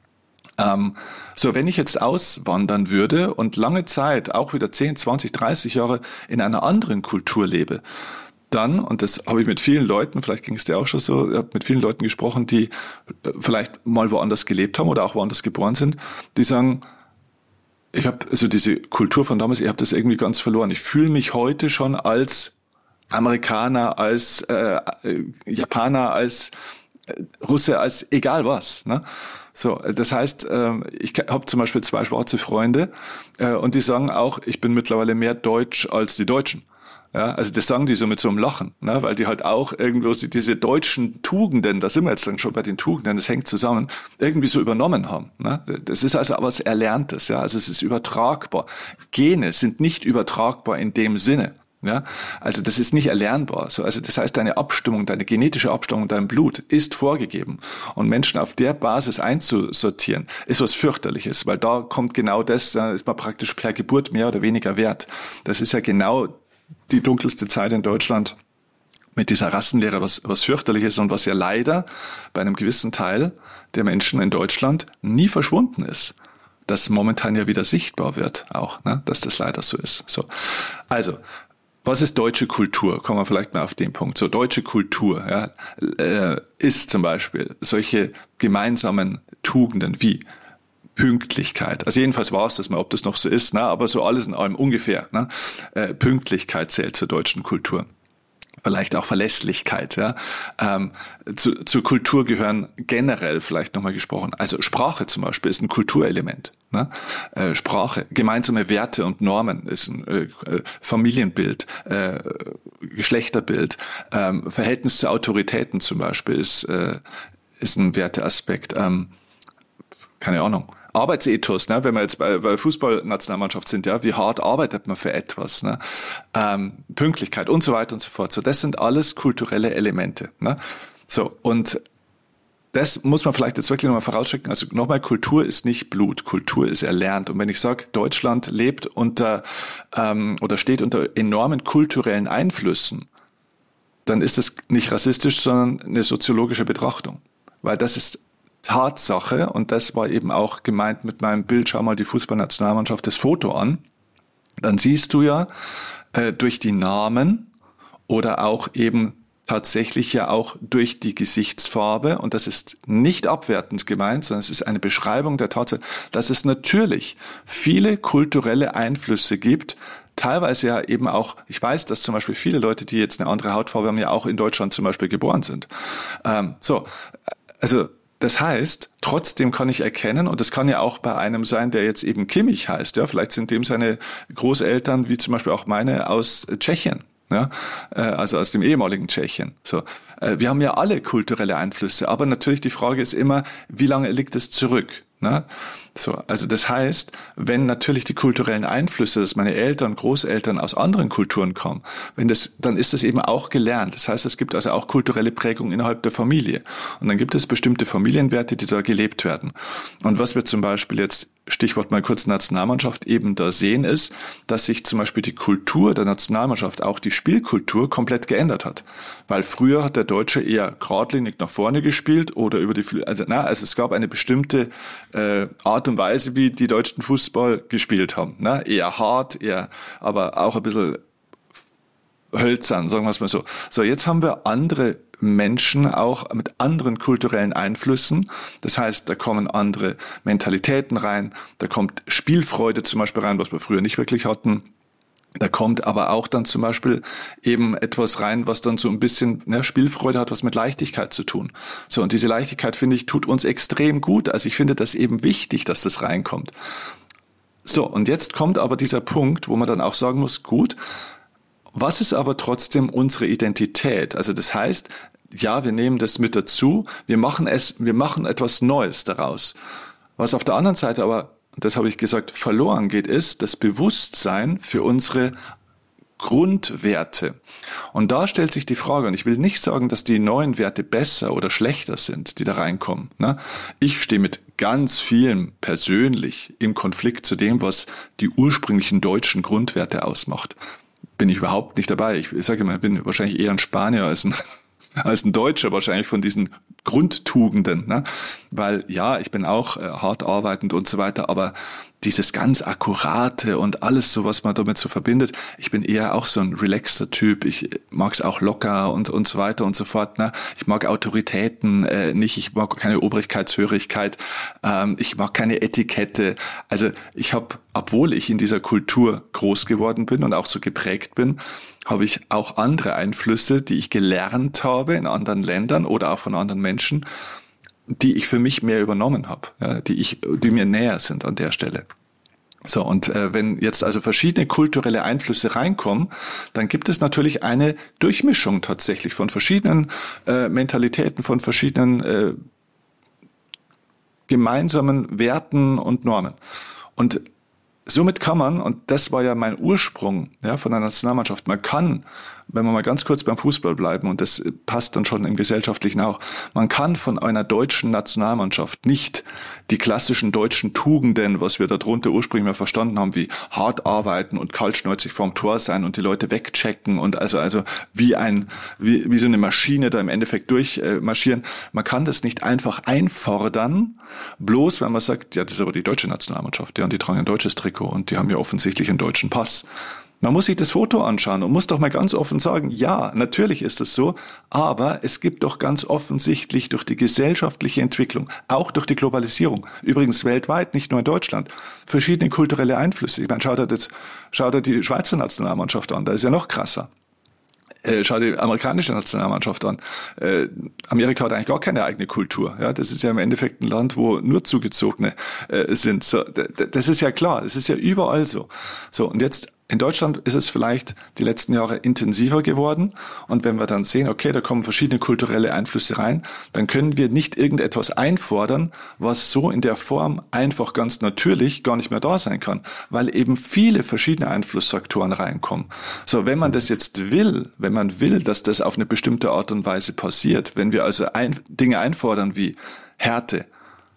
So, wenn ich jetzt auswandern würde und lange Zeit, auch wieder 10, 20, 30 Jahre in einer anderen Kultur lebe, dann, und das habe ich mit vielen Leuten, vielleicht ging es dir auch schon so, ich habe mit vielen Leuten gesprochen, die vielleicht mal woanders gelebt haben oder auch woanders geboren sind, die sagen, ich habe also diese Kultur von damals, ich habe das irgendwie ganz verloren. Ich fühle mich heute schon als Amerikaner, als Japaner, als Russe, als egal was, ne? So, das heißt, ich habe zum Beispiel 2 schwarze Freunde und die sagen auch, ich bin mittlerweile mehr Deutsch als die Deutschen. Ja, also das sagen die so mit so einem Lachen, ne, weil die halt auch irgendwo diese deutschen Tugenden, da sind wir jetzt dann schon bei den Tugenden, das hängt zusammen, irgendwie so übernommen haben. Ne? Das ist also was Erlerntes, ja, also es ist übertragbar. Gene sind nicht übertragbar in dem Sinne. Ja, also das ist nicht erlernbar. Also das heißt, deine Abstimmung, deine genetische Abstimmung, dein Blut ist vorgegeben. Und Menschen auf der Basis einzusortieren, ist was fürchterliches, weil da kommt genau das, da ist man praktisch per Geburt mehr oder weniger wert. Das ist ja genau die dunkelste Zeit in Deutschland mit dieser Rassenlehre, was fürchterliches und was ja leider bei einem gewissen Teil der Menschen in Deutschland nie verschwunden ist. Das momentan ja wieder sichtbar wird auch, ne, dass das leider so ist. So, also was ist deutsche Kultur? Kommen wir vielleicht mal auf den Punkt. So, deutsche Kultur, ja, ist zum Beispiel solche gemeinsamen Tugenden wie Pünktlichkeit. Also jedenfalls war es das mal, ob das noch so ist, ne? Aber so alles in allem ungefähr. Ne? Pünktlichkeit zählt zur deutschen Kultur. Vielleicht auch Verlässlichkeit. Ja? Zur Kultur gehören generell vielleicht nochmal gesprochen. Also Sprache zum Beispiel ist ein Kulturelement. Ne? Sprache, gemeinsame Werte und Normen ist ein Familienbild, Geschlechterbild, Verhältnis zu Autoritäten zum Beispiel ist ein Werteaspekt. Keine Ahnung. Arbeitsethos, ne? Wenn wir jetzt bei Fußballnationalmannschaft sind, ja, wie hart arbeitet man für etwas, ne? Pünktlichkeit und so weiter und so fort. So, das sind alles kulturelle Elemente, ne? So, und das muss man vielleicht jetzt wirklich nochmal vorausschicken. Also nochmal, Kultur ist nicht Blut, Kultur ist erlernt. Und wenn ich sage, Deutschland lebt unter oder steht unter enormen kulturellen Einflüssen, dann ist das nicht rassistisch, sondern eine soziologische Betrachtung. Weil das ist Tatsache, und das war eben auch gemeint mit meinem Bild, schau mal die Fußballnationalmannschaft das Foto an, dann siehst du ja durch die Namen oder auch eben tatsächlich ja auch durch die Gesichtsfarbe, und das ist nicht abwertend gemeint, sondern es ist eine Beschreibung der Tatsache, dass es natürlich viele kulturelle Einflüsse gibt, teilweise ja eben auch, ich weiß, dass zum Beispiel viele Leute, die jetzt eine andere Hautfarbe haben, ja auch in Deutschland zum Beispiel geboren sind. Also das heißt, trotzdem kann ich erkennen, und das kann ja auch bei einem sein, der jetzt eben Kimmich heißt, ja, vielleicht sind dem seine Großeltern, wie zum Beispiel auch meine, aus Tschechien, ja, also aus dem ehemaligen Tschechien. So, wir haben ja alle kulturelle Einflüsse, aber natürlich die Frage ist immer, wie lange liegt es zurück? Ne? So, also das heißt, wenn natürlich die kulturellen Einflüsse, dass meine Eltern, Großeltern aus anderen Kulturen kommen, dann ist das eben auch gelernt. Das heißt, es gibt also auch kulturelle Prägung innerhalb der Familie. Und dann gibt es bestimmte Familienwerte, die da gelebt werden. Und was wir zum Beispiel jetzt, Stichwort mal kurz Nationalmannschaft, eben da sehen, ist, dass sich zum Beispiel die Kultur der Nationalmannschaft, auch die Spielkultur, komplett geändert hat. Weil früher hat der Deutsche eher geradlinig nach vorne gespielt oder über die also es gab eine bestimmte Art und Weise, wie die Deutschen Fußball gespielt haben. Ne? Eher hart, aber auch ein bisschen hölzern, sagen wir es mal so. So, jetzt haben wir andere Menschen auch mit anderen kulturellen Einflüssen. Das heißt, da kommen andere Mentalitäten rein, da kommt Spielfreude zum Beispiel rein, was wir früher nicht wirklich hatten. Da kommt aber auch dann zum Beispiel eben etwas rein, was dann so ein bisschen, Spielfreude hat was mit Leichtigkeit zu tun. So, und diese Leichtigkeit, finde ich, tut uns extrem gut. Also ich finde das eben wichtig, dass das reinkommt. So, und jetzt kommt aber dieser Punkt, wo man dann auch sagen muss, gut, was ist aber trotzdem unsere Identität? Also das heißt, ja, wir nehmen das mit dazu, wir machen etwas Neues daraus. Was auf der anderen Seite aber, das habe ich gesagt, verloren geht, ist das Bewusstsein für unsere Grundwerte. Und da stellt sich die Frage, und ich will nicht sagen, dass die neuen Werte besser oder schlechter sind, die da reinkommen. Ich stehe mit ganz vielen persönlich im Konflikt zu dem, was die ursprünglichen deutschen Grundwerte ausmacht. Bin ich überhaupt nicht dabei. Ich sage immer, ich bin wahrscheinlich eher ein Spanier als ein Deutscher wahrscheinlich von diesen Grundtugenden, ne? Weil ja, ich bin auch hart arbeitend und so weiter, aber dieses ganz Akkurate und alles so, was man damit so verbindet, ich bin eher auch so ein relaxter Typ, ich mag es auch locker und so weiter und so fort, ne? Ich mag Autoritäten nicht, ich mag keine Obrigkeitshörigkeit, ich mag keine Etikette, also ich habe, obwohl ich in dieser Kultur groß geworden bin und auch so geprägt bin, habe ich auch andere Einflüsse, die ich gelernt habe in anderen Ländern oder auch von anderen Menschen, die ich für mich mehr übernommen habe, ja, die mir näher sind an der Stelle. So, und wenn jetzt also verschiedene kulturelle Einflüsse reinkommen, dann gibt es natürlich eine Durchmischung tatsächlich von verschiedenen Mentalitäten, von verschiedenen gemeinsamen Werten und Normen. Und somit kann man, und das war ja mein Ursprung, ja, von der Nationalmannschaft, man kann, wenn wir mal ganz kurz beim Fußball bleiben, und das passt dann schon im Gesellschaftlichen auch, man kann von einer deutschen Nationalmannschaft nicht die klassischen deutschen Tugenden, was wir darunter ursprünglich mal verstanden haben, wie hart arbeiten und kaltschnäuzig vorm Tor sein und die Leute wegchecken und also wie so eine Maschine da im Endeffekt durchmarschieren. Man kann das nicht einfach einfordern, bloß wenn man sagt, ja, das ist aber die deutsche Nationalmannschaft, ja, und die tragen ein deutsches Trikot und die haben ja offensichtlich einen deutschen Pass. Man muss sich das Foto anschauen und muss doch mal ganz offen sagen, ja, natürlich ist es so, aber es gibt doch ganz offensichtlich durch die gesellschaftliche Entwicklung, auch durch die Globalisierung, übrigens weltweit, nicht nur in Deutschland, verschiedene kulturelle Einflüsse. Ich meine, schau dir die Schweizer Nationalmannschaft an, da ist ja noch krasser. Schau die amerikanische Nationalmannschaft an. Amerika hat eigentlich gar keine eigene Kultur. Ja, das ist ja im Endeffekt ein Land, wo nur Zugezogene sind. So, das ist ja klar, das ist ja überall so. So, und jetzt in Deutschland ist es vielleicht die letzten Jahre intensiver geworden. Und wenn wir dann sehen, okay, da kommen verschiedene kulturelle Einflüsse rein, dann können wir nicht irgendetwas einfordern, was so in der Form einfach ganz natürlich gar nicht mehr da sein kann, weil eben viele verschiedene Einflussfaktoren reinkommen. So, wenn man das jetzt will, wenn man will, dass das auf eine bestimmte Art und Weise passiert, wenn wir also Dinge einfordern wie Härte,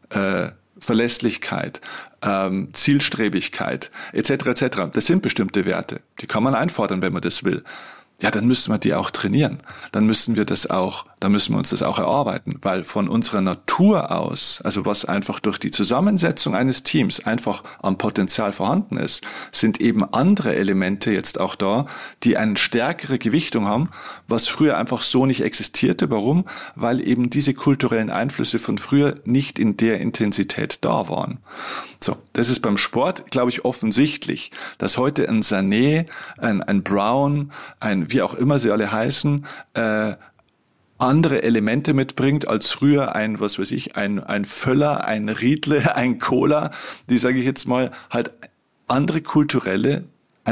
Verlässlichkeit, Zielstrebigkeit etc. Das sind bestimmte Werte. Die kann man einfordern, wenn man das will. Ja, dann müssen wir die auch trainieren. Dann müssen wir uns das auch erarbeiten, weil von unserer Natur aus, also was einfach durch die Zusammensetzung eines Teams einfach am Potenzial vorhanden ist, sind eben andere Elemente jetzt auch da, die eine stärkere Gewichtung haben, was früher einfach so nicht existierte. Warum? Weil eben diese kulturellen Einflüsse von früher nicht in der Intensität da waren. So, das ist beim Sport, glaube ich, offensichtlich, dass heute ein Sané, ein Brown, ein wie auch immer sie alle heißen, andere Elemente mitbringt als früher ein, was weiß ich, ein Völler, ein Riedle, ein Cola, die, sage ich jetzt mal, halt eine andere kulturelle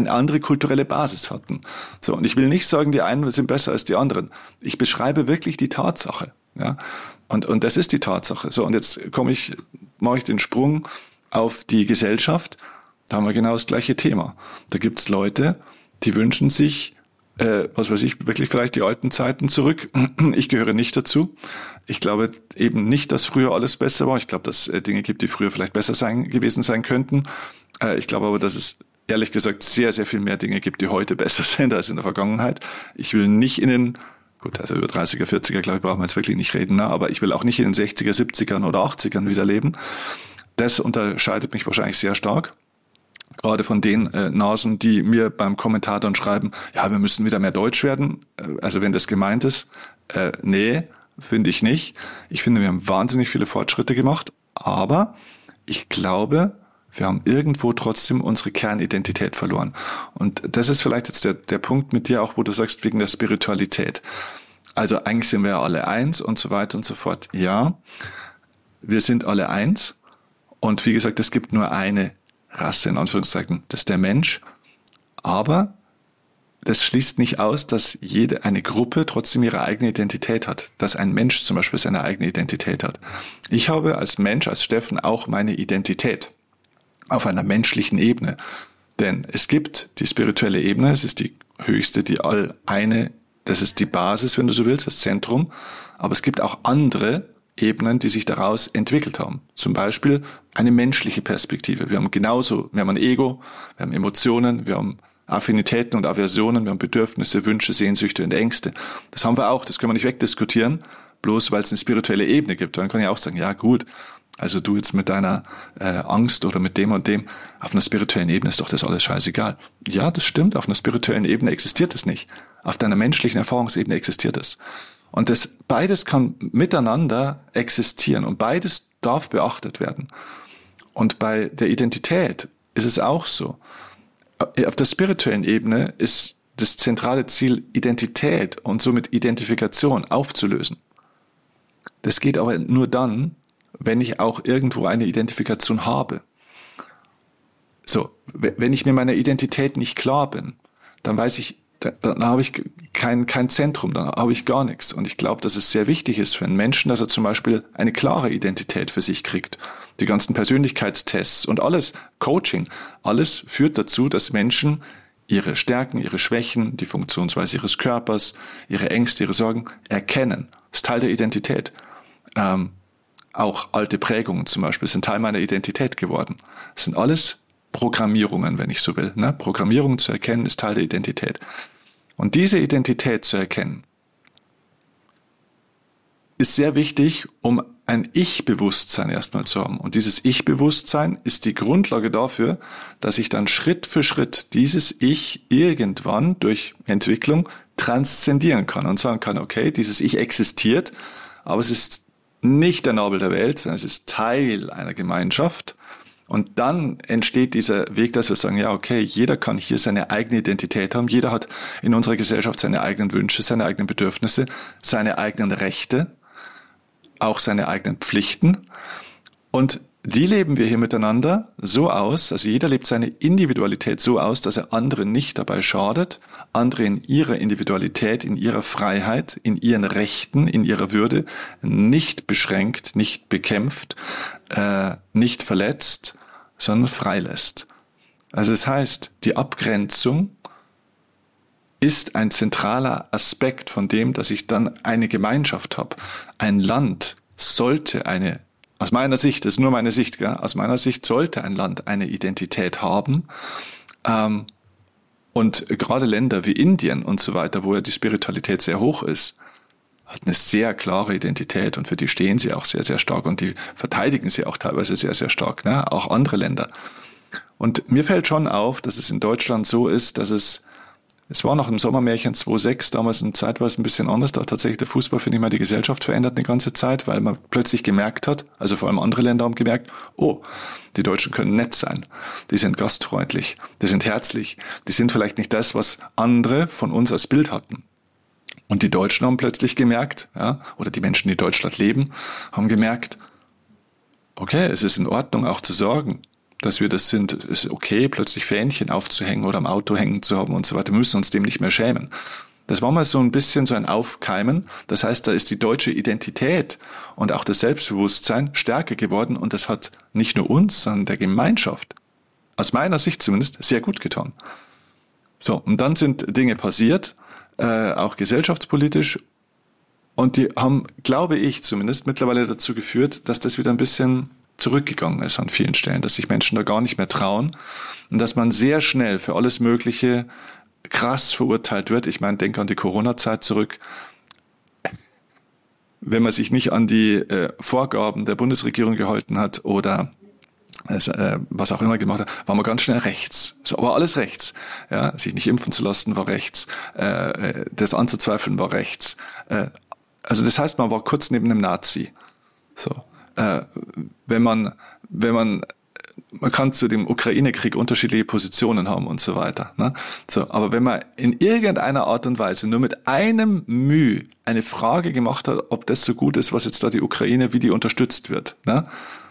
Basis hatten. So, und ich will nicht sagen, die einen sind besser als die anderen. Ich beschreibe wirklich die Tatsache. Ja? Und das ist die Tatsache. So, und jetzt mache ich den Sprung auf die Gesellschaft. Da haben wir genau das gleiche Thema. Da gibt's Leute, die wünschen sich, was weiß ich, wirklich vielleicht die alten Zeiten zurück. Ich gehöre nicht dazu. Ich glaube eben nicht, dass früher alles besser war. Ich glaube, dass es Dinge gibt, die früher vielleicht besser gewesen sein könnten. Ich glaube aber, dass es ehrlich gesagt sehr, sehr viel mehr Dinge gibt, die heute besser sind als in der Vergangenheit. Ich will nicht also über 30er, 40er, glaube ich, brauchen wir jetzt wirklich nicht reden, aber ich will auch nicht in den 60er, 70ern oder 80ern wieder leben. Das unterscheidet mich wahrscheinlich sehr stark. Gerade von den Nasen, die mir beim Kommentar dann schreiben, ja, wir müssen wieder mehr Deutsch werden. Also wenn das gemeint ist, nee, finde ich nicht. Ich finde, wir haben wahnsinnig viele Fortschritte gemacht, aber ich glaube, wir haben irgendwo trotzdem unsere Kernidentität verloren. Und das ist vielleicht jetzt der Punkt mit dir auch, wo du sagst, wegen der Spiritualität. Also eigentlich sind wir ja alle eins und so weiter und so fort. Ja, wir sind alle eins. Und wie gesagt, es gibt nur eine Rasse, in Anführungszeichen, das ist der Mensch. Aber das schließt nicht aus, dass eine Gruppe trotzdem ihre eigene Identität hat. Dass ein Mensch zum Beispiel seine eigene Identität hat. Ich habe als Mensch, als Steffen, auch meine Identität. Auf einer menschlichen Ebene. Denn es gibt die spirituelle Ebene, es ist die höchste, das ist die Basis, wenn du so willst, das Zentrum. Aber es gibt auch andere Ebenen, die sich daraus entwickelt haben. Zum Beispiel eine menschliche Perspektive. Wir haben ein Ego, wir haben Emotionen, wir haben Affinitäten und Aversionen, wir haben Bedürfnisse, Wünsche, Sehnsüchte und Ängste. Das haben wir auch, das können wir nicht wegdiskutieren, bloß weil es eine spirituelle Ebene gibt. Dann kann ich auch sagen, ja gut, also du jetzt mit deiner Angst oder mit dem und dem, auf einer spirituellen Ebene ist doch das alles scheißegal. Ja, das stimmt, auf einer spirituellen Ebene existiert es nicht. Auf deiner menschlichen Erfahrungsebene existiert es. Und beides kann miteinander existieren und beides darf beachtet werden. Und bei der Identität ist es auch so. Auf der spirituellen Ebene ist das zentrale Ziel, Identität und somit Identifikation aufzulösen. Das geht aber nur dann, wenn ich auch irgendwo eine Identifikation habe. So, wenn ich mir meiner Identität nicht klar bin, dann dann habe ich kein Zentrum, dann habe ich gar nichts. Und ich glaube, dass es sehr wichtig ist für einen Menschen, dass er zum Beispiel eine klare Identität für sich kriegt. Die ganzen Persönlichkeitstests und alles, Coaching, alles führt dazu, dass Menschen ihre Stärken, ihre Schwächen, die Funktionsweise ihres Körpers, ihre Ängste, ihre Sorgen erkennen. Das ist Teil der Identität. Auch alte Prägungen zum Beispiel sind Teil meiner Identität geworden. Das sind alles Programmierungen, wenn ich so will. Programmierung zu erkennen ist Teil der Identität. Und diese Identität zu erkennen, ist sehr wichtig, um ein Ich-Bewusstsein erstmal zu haben. Und dieses Ich-Bewusstsein ist die Grundlage dafür, dass ich dann Schritt für Schritt dieses Ich irgendwann durch Entwicklung transzendieren kann und sagen kann, okay, dieses Ich existiert, aber es ist nicht der Nabel der Welt, sondern es ist Teil einer Gemeinschaft. Und dann entsteht dieser Weg, dass wir sagen, ja, okay, jeder kann hier seine eigene Identität haben. Jeder hat in unserer Gesellschaft seine eigenen Wünsche, seine eigenen Bedürfnisse, seine eigenen Rechte, auch seine eigenen Pflichten. Und die leben wir hier miteinander so aus, also jeder lebt seine Individualität so aus, dass er anderen nicht dabei schadet, andere in ihrer Individualität, in ihrer Freiheit, in ihren Rechten, in ihrer Würde nicht beschränkt, nicht bekämpft, nicht verletzt, sondern freilässt. Also das heißt, die Abgrenzung ist ein zentraler Aspekt von dem, dass ich dann eine Gemeinschaft habe. Ein Land sollte aus meiner Sicht, das ist nur meine Sicht, gell? Aus meiner Sicht sollte ein Land eine Identität haben. Und gerade Länder wie Indien und so weiter, wo ja die Spiritualität sehr hoch ist, hat eine sehr klare Identität und für die stehen sie auch sehr, sehr stark und die verteidigen sie auch teilweise sehr, sehr stark, ne? Auch andere Länder. Und mir fällt schon auf, dass es in Deutschland so ist, dass es war noch im Sommermärchen 2006, damals eine Zeit war es ein bisschen anders, da hat tatsächlich der Fußball, finde ich mal, die Gesellschaft verändert eine ganze Zeit, weil man plötzlich gemerkt hat, also vor allem andere Länder haben gemerkt, oh, die Deutschen können nett sein, die sind gastfreundlich, die sind herzlich, die sind vielleicht nicht das, was andere von uns als Bild hatten. Und die Deutschen haben plötzlich gemerkt, ja, oder die Menschen, die in Deutschland leben, haben gemerkt, okay, es ist in Ordnung auch zu sorgen, dass wir das sind. Es ist okay, plötzlich Fähnchen aufzuhängen oder am Auto hängen zu haben und so weiter. Wir müssen uns dem nicht mehr schämen. Das war mal so ein bisschen so ein Aufkeimen. Das heißt, da ist die deutsche Identität und auch das Selbstbewusstsein stärker geworden und das hat nicht nur uns, sondern der Gemeinschaft, aus meiner Sicht zumindest, sehr gut getan. So, und dann sind Dinge passiert, auch gesellschaftspolitisch, und die haben, glaube ich zumindest, mittlerweile dazu geführt, dass das wieder ein bisschen zurückgegangen ist an vielen Stellen, dass sich Menschen da gar nicht mehr trauen und dass man sehr schnell für alles Mögliche krass verurteilt wird. Ich meine, denke an die Corona-Zeit zurück. Wenn man sich nicht an die Vorgaben der Bundesregierung gehalten hat oder was auch immer gemacht hat, war man ganz schnell rechts. So, aber alles rechts. Ja, sich nicht impfen zu lassen war rechts. Das anzuzweifeln war rechts. Also das heißt, man war kurz neben einem Nazi. So, man kann zu dem Ukraine-Krieg unterschiedliche Positionen haben und so weiter. Ne? So, aber wenn man in irgendeiner Art und Weise nur mit einem Mühe eine Frage gemacht hat, ob das so gut ist, was jetzt da die Ukraine, wie die unterstützt wird, ne?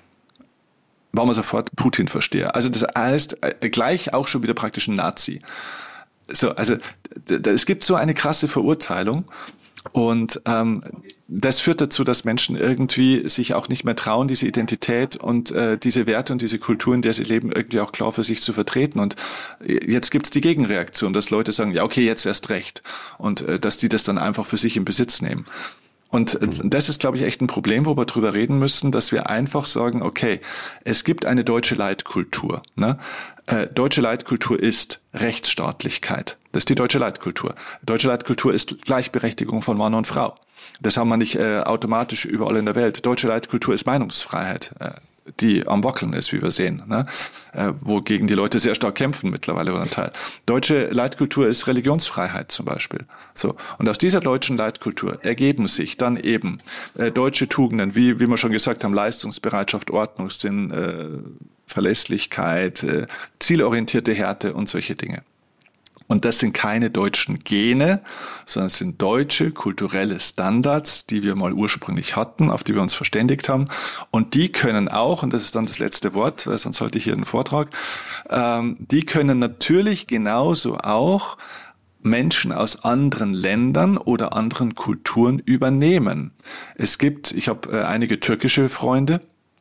War man sofort Putin-Versteher. Also das heißt gleich auch schon wieder praktisch ein Nazi. So, also es gibt so eine krasse Verurteilung. Und das führt dazu, dass Menschen irgendwie sich auch nicht mehr trauen, diese Identität und diese Werte und diese Kultur, in der sie leben, irgendwie auch klar für sich zu vertreten. Und jetzt gibt's die Gegenreaktion, dass Leute sagen, ja okay, jetzt erst recht. Und dass die das dann einfach für sich in Besitz nehmen. Und das ist, glaube ich, echt ein Problem, wo wir drüber reden müssen, dass wir einfach sagen, okay, es gibt eine deutsche Leitkultur. Ne? Deutsche Leitkultur ist Rechtsstaatlichkeit. Das ist die deutsche Leitkultur. Deutsche Leitkultur ist Gleichberechtigung von Mann und Frau. Das haben wir nicht automatisch überall in der Welt. Deutsche Leitkultur ist Meinungsfreiheit, die am Wackeln ist, wie wir sehen, ne? Wogegen die Leute sehr stark kämpfen mittlerweile oder ein Teil. Deutsche Leitkultur ist Religionsfreiheit zum Beispiel. So, und aus dieser deutschen Leitkultur ergeben sich dann eben deutsche Tugenden, wie wir schon gesagt haben, Leistungsbereitschaft, Ordnungssinn, Verlässlichkeit, zielorientierte Härte und solche Dinge. Und das sind keine deutschen Gene, sondern es sind deutsche kulturelle Standards, die wir mal ursprünglich hatten, auf die wir uns verständigt haben. Und die können auch, und das ist dann das letzte Wort, weil sonst halte ich hier einen Vortrag, die können natürlich genauso auch Menschen aus anderen Ländern oder anderen Kulturen übernehmen. Ich habe einige türkische Freunde,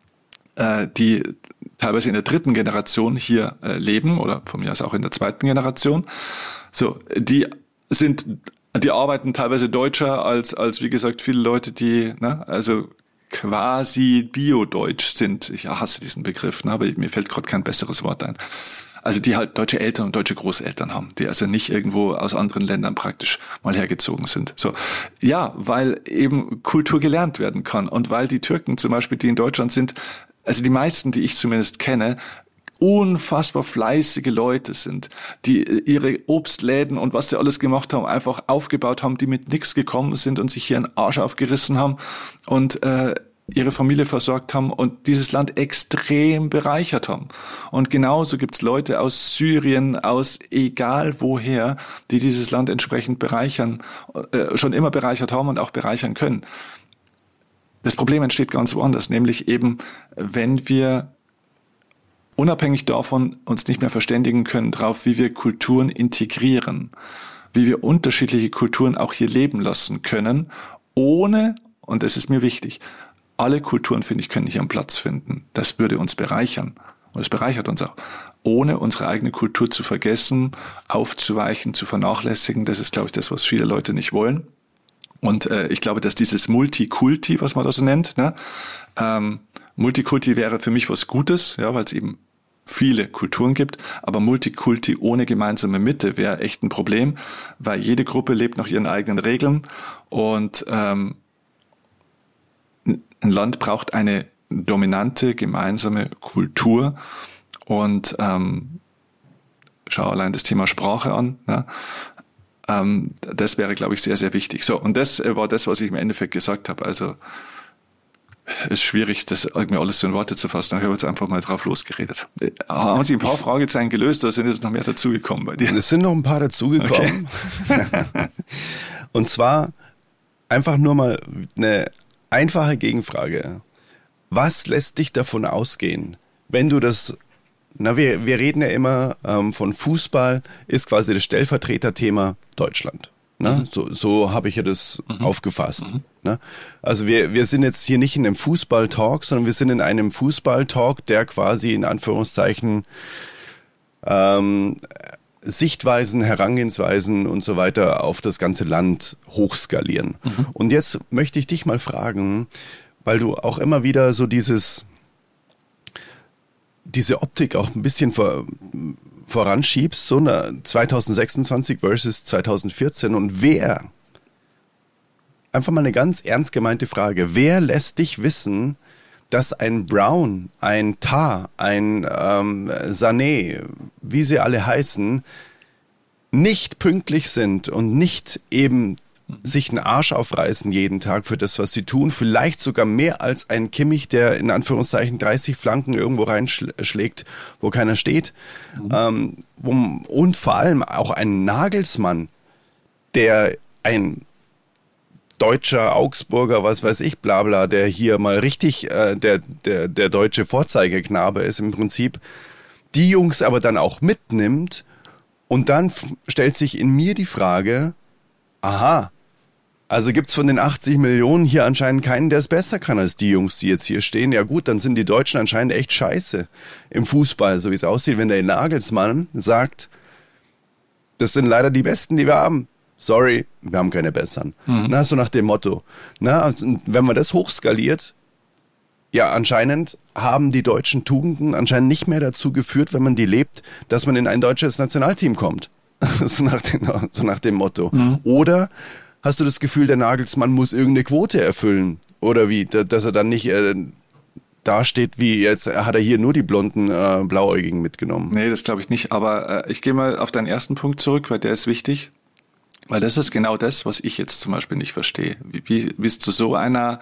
die teilweise in der 3. Generation hier leben oder von mir aus auch in der 2. Generation. So, die arbeiten teilweise deutscher als wie gesagt viele Leute, die also quasi biodeutsch sind. Ich hasse diesen Begriff, aber mir fällt gerade kein besseres Wort ein. Also die halt deutsche Eltern und deutsche Großeltern haben, die also nicht irgendwo aus anderen Ländern praktisch mal hergezogen sind. So, ja, weil eben Kultur gelernt werden kann und weil die Türken zum Beispiel, die in Deutschland sind, also die meisten, die ich zumindest kenne, unfassbar fleißige Leute sind, die ihre Obstläden und was sie alles gemacht haben, einfach aufgebaut haben, die mit nichts gekommen sind und sich hier einen Arsch aufgerissen haben und ihre Familie versorgt haben und dieses Land extrem bereichert haben. Und genauso gibt's Leute aus Syrien, aus egal woher, die dieses Land entsprechend bereichern, schon immer bereichert haben und auch bereichern können. Das Problem entsteht ganz woanders, nämlich eben, wenn wir unabhängig davon uns nicht mehr verständigen können drauf, wie wir Kulturen integrieren, wie wir unterschiedliche Kulturen auch hier leben lassen können, ohne, und das ist mir wichtig, alle Kulturen, finde ich, können nicht ihren Platz finden. Das würde uns bereichern. Und es bereichert uns auch. Ohne unsere eigene Kultur zu vergessen, aufzuweichen, zu vernachlässigen. Das ist, glaube ich, das, was viele Leute nicht wollen. Und ich glaube, dass dieses Multikulti, was man da so nennt, Multikulti wäre für mich was Gutes, ja, weil es eben viele Kulturen gibt, aber Multikulti ohne gemeinsame Mitte wäre echt ein Problem, weil jede Gruppe lebt nach ihren eigenen Regeln und ein Land braucht eine dominante gemeinsame Kultur und schau allein das Thema Sprache an, ne? Das wäre, glaube ich, sehr, sehr wichtig. So, und das war das, was ich im Endeffekt gesagt habe. Also ist schwierig, das irgendwie alles so in Worte zu fassen. Ich habe jetzt einfach mal drauf losgeredet. Haben Sie ein paar Fragezeichen gelöst oder sind jetzt noch mehr dazugekommen bei dir? Es sind noch ein paar dazugekommen. Okay. Und zwar einfach nur mal eine einfache Gegenfrage. Was lässt dich davon ausgehen, wenn du das, wir reden ja immer von Fußball, ist quasi das Stellvertreterthema Deutschland. Ne? So habe ich ja das aufgefasst. Ne? Also wir sind jetzt hier nicht in einem Fußball-Talk, sondern wir sind in einem Fußball-Talk, der quasi in Anführungszeichen Sichtweisen, Herangehensweisen und so weiter auf das ganze Land hochskalieren. Und jetzt möchte ich dich mal fragen, weil du auch immer wieder so diese Optik auch ein bisschen voranschiebst, so 2026 versus 2014. Und einfach mal eine ganz ernst gemeinte Frage, wer lässt dich wissen, dass ein Brown, ein Tah, ein Sané, wie sie alle heißen, nicht pünktlich sind und nicht eben sich einen Arsch aufreißen jeden Tag für das, was sie tun, vielleicht sogar mehr als ein Kimmich, der in Anführungszeichen 30 Flanken irgendwo reinschlägt, wo keiner steht. Und vor allem auch ein Nagelsmann, der ein deutscher Augsburger, was weiß ich, bla bla, der hier mal richtig der deutsche Vorzeigeknabe ist im Prinzip, die Jungs aber dann auch mitnimmt und dann stellt sich in mir die Frage, aha, also gibt's von den 80 Millionen hier anscheinend keinen, der es besser kann als die Jungs, die jetzt hier stehen. Ja gut, dann sind die Deutschen anscheinend echt scheiße im Fußball, so wie es aussieht, wenn der Nagelsmann sagt, das sind leider die Besten, die wir haben. Sorry, wir haben keine besseren. Na, so nach dem Motto. Na, wenn man das hochskaliert, ja, anscheinend haben die deutschen Tugenden anscheinend nicht mehr dazu geführt, wenn man die lebt, dass man in ein deutsches Nationalteam kommt. so nach dem Motto. Oder hast du das Gefühl, der Nagelsmann muss irgendeine Quote erfüllen? Oder wie, dass er dann nicht dasteht, wie jetzt hat er hier nur die blonden Blauäugigen mitgenommen? Nee, das glaube ich nicht. Aber ich gehe mal auf deinen ersten Punkt zurück, weil der ist wichtig. Weil das ist genau das, was ich jetzt zum Beispiel nicht verstehe. Wie es zu so einer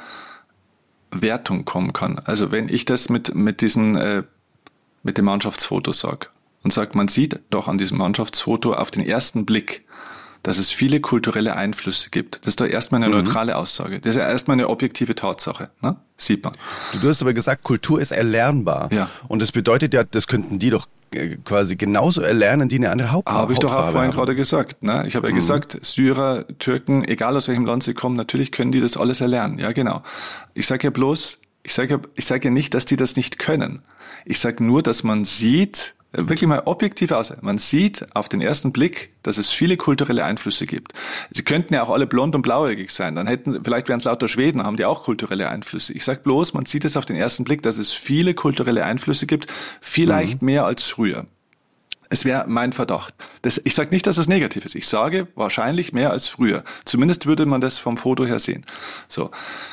Wertung kommen kann. Also wenn ich das mit dem Mannschaftsfoto sage und sage, man sieht doch an diesem Mannschaftsfoto auf den ersten Blick, dass es viele kulturelle Einflüsse gibt. Das ist doch erstmal eine neutrale Aussage. Das ist ja erstmal eine objektive Tatsache. Ne? Sieht man. Du hast aber gesagt, Kultur ist erlernbar. Ja. Und das bedeutet ja, das könnten die doch quasi genauso erlernen, die eine andere Hautfarbe haben. Habe ich doch auch vorhin gerade gesagt. Ne? Ich habe ja gesagt, Syrer, Türken, egal aus welchem Land sie kommen, natürlich können die das alles erlernen. Ja, genau. Ich sage ja bloß, ich sage ja nicht, dass die das nicht können. Ich sage nur, dass man sieht, wirklich mal objektiv aus. Man sieht auf den ersten Blick, dass es viele kulturelle Einflüsse gibt. Sie könnten ja auch alle blond und blauäugig sein. Vielleicht wären es lauter Schweden, haben die auch kulturelle Einflüsse. Ich sag bloß, man sieht es auf den ersten Blick, dass es viele kulturelle Einflüsse gibt, vielleicht mehr als früher. Es wäre mein Verdacht. Ich sage nicht, dass das negativ ist. Ich sage wahrscheinlich mehr als früher. Zumindest würde man das vom Foto her sehen. So.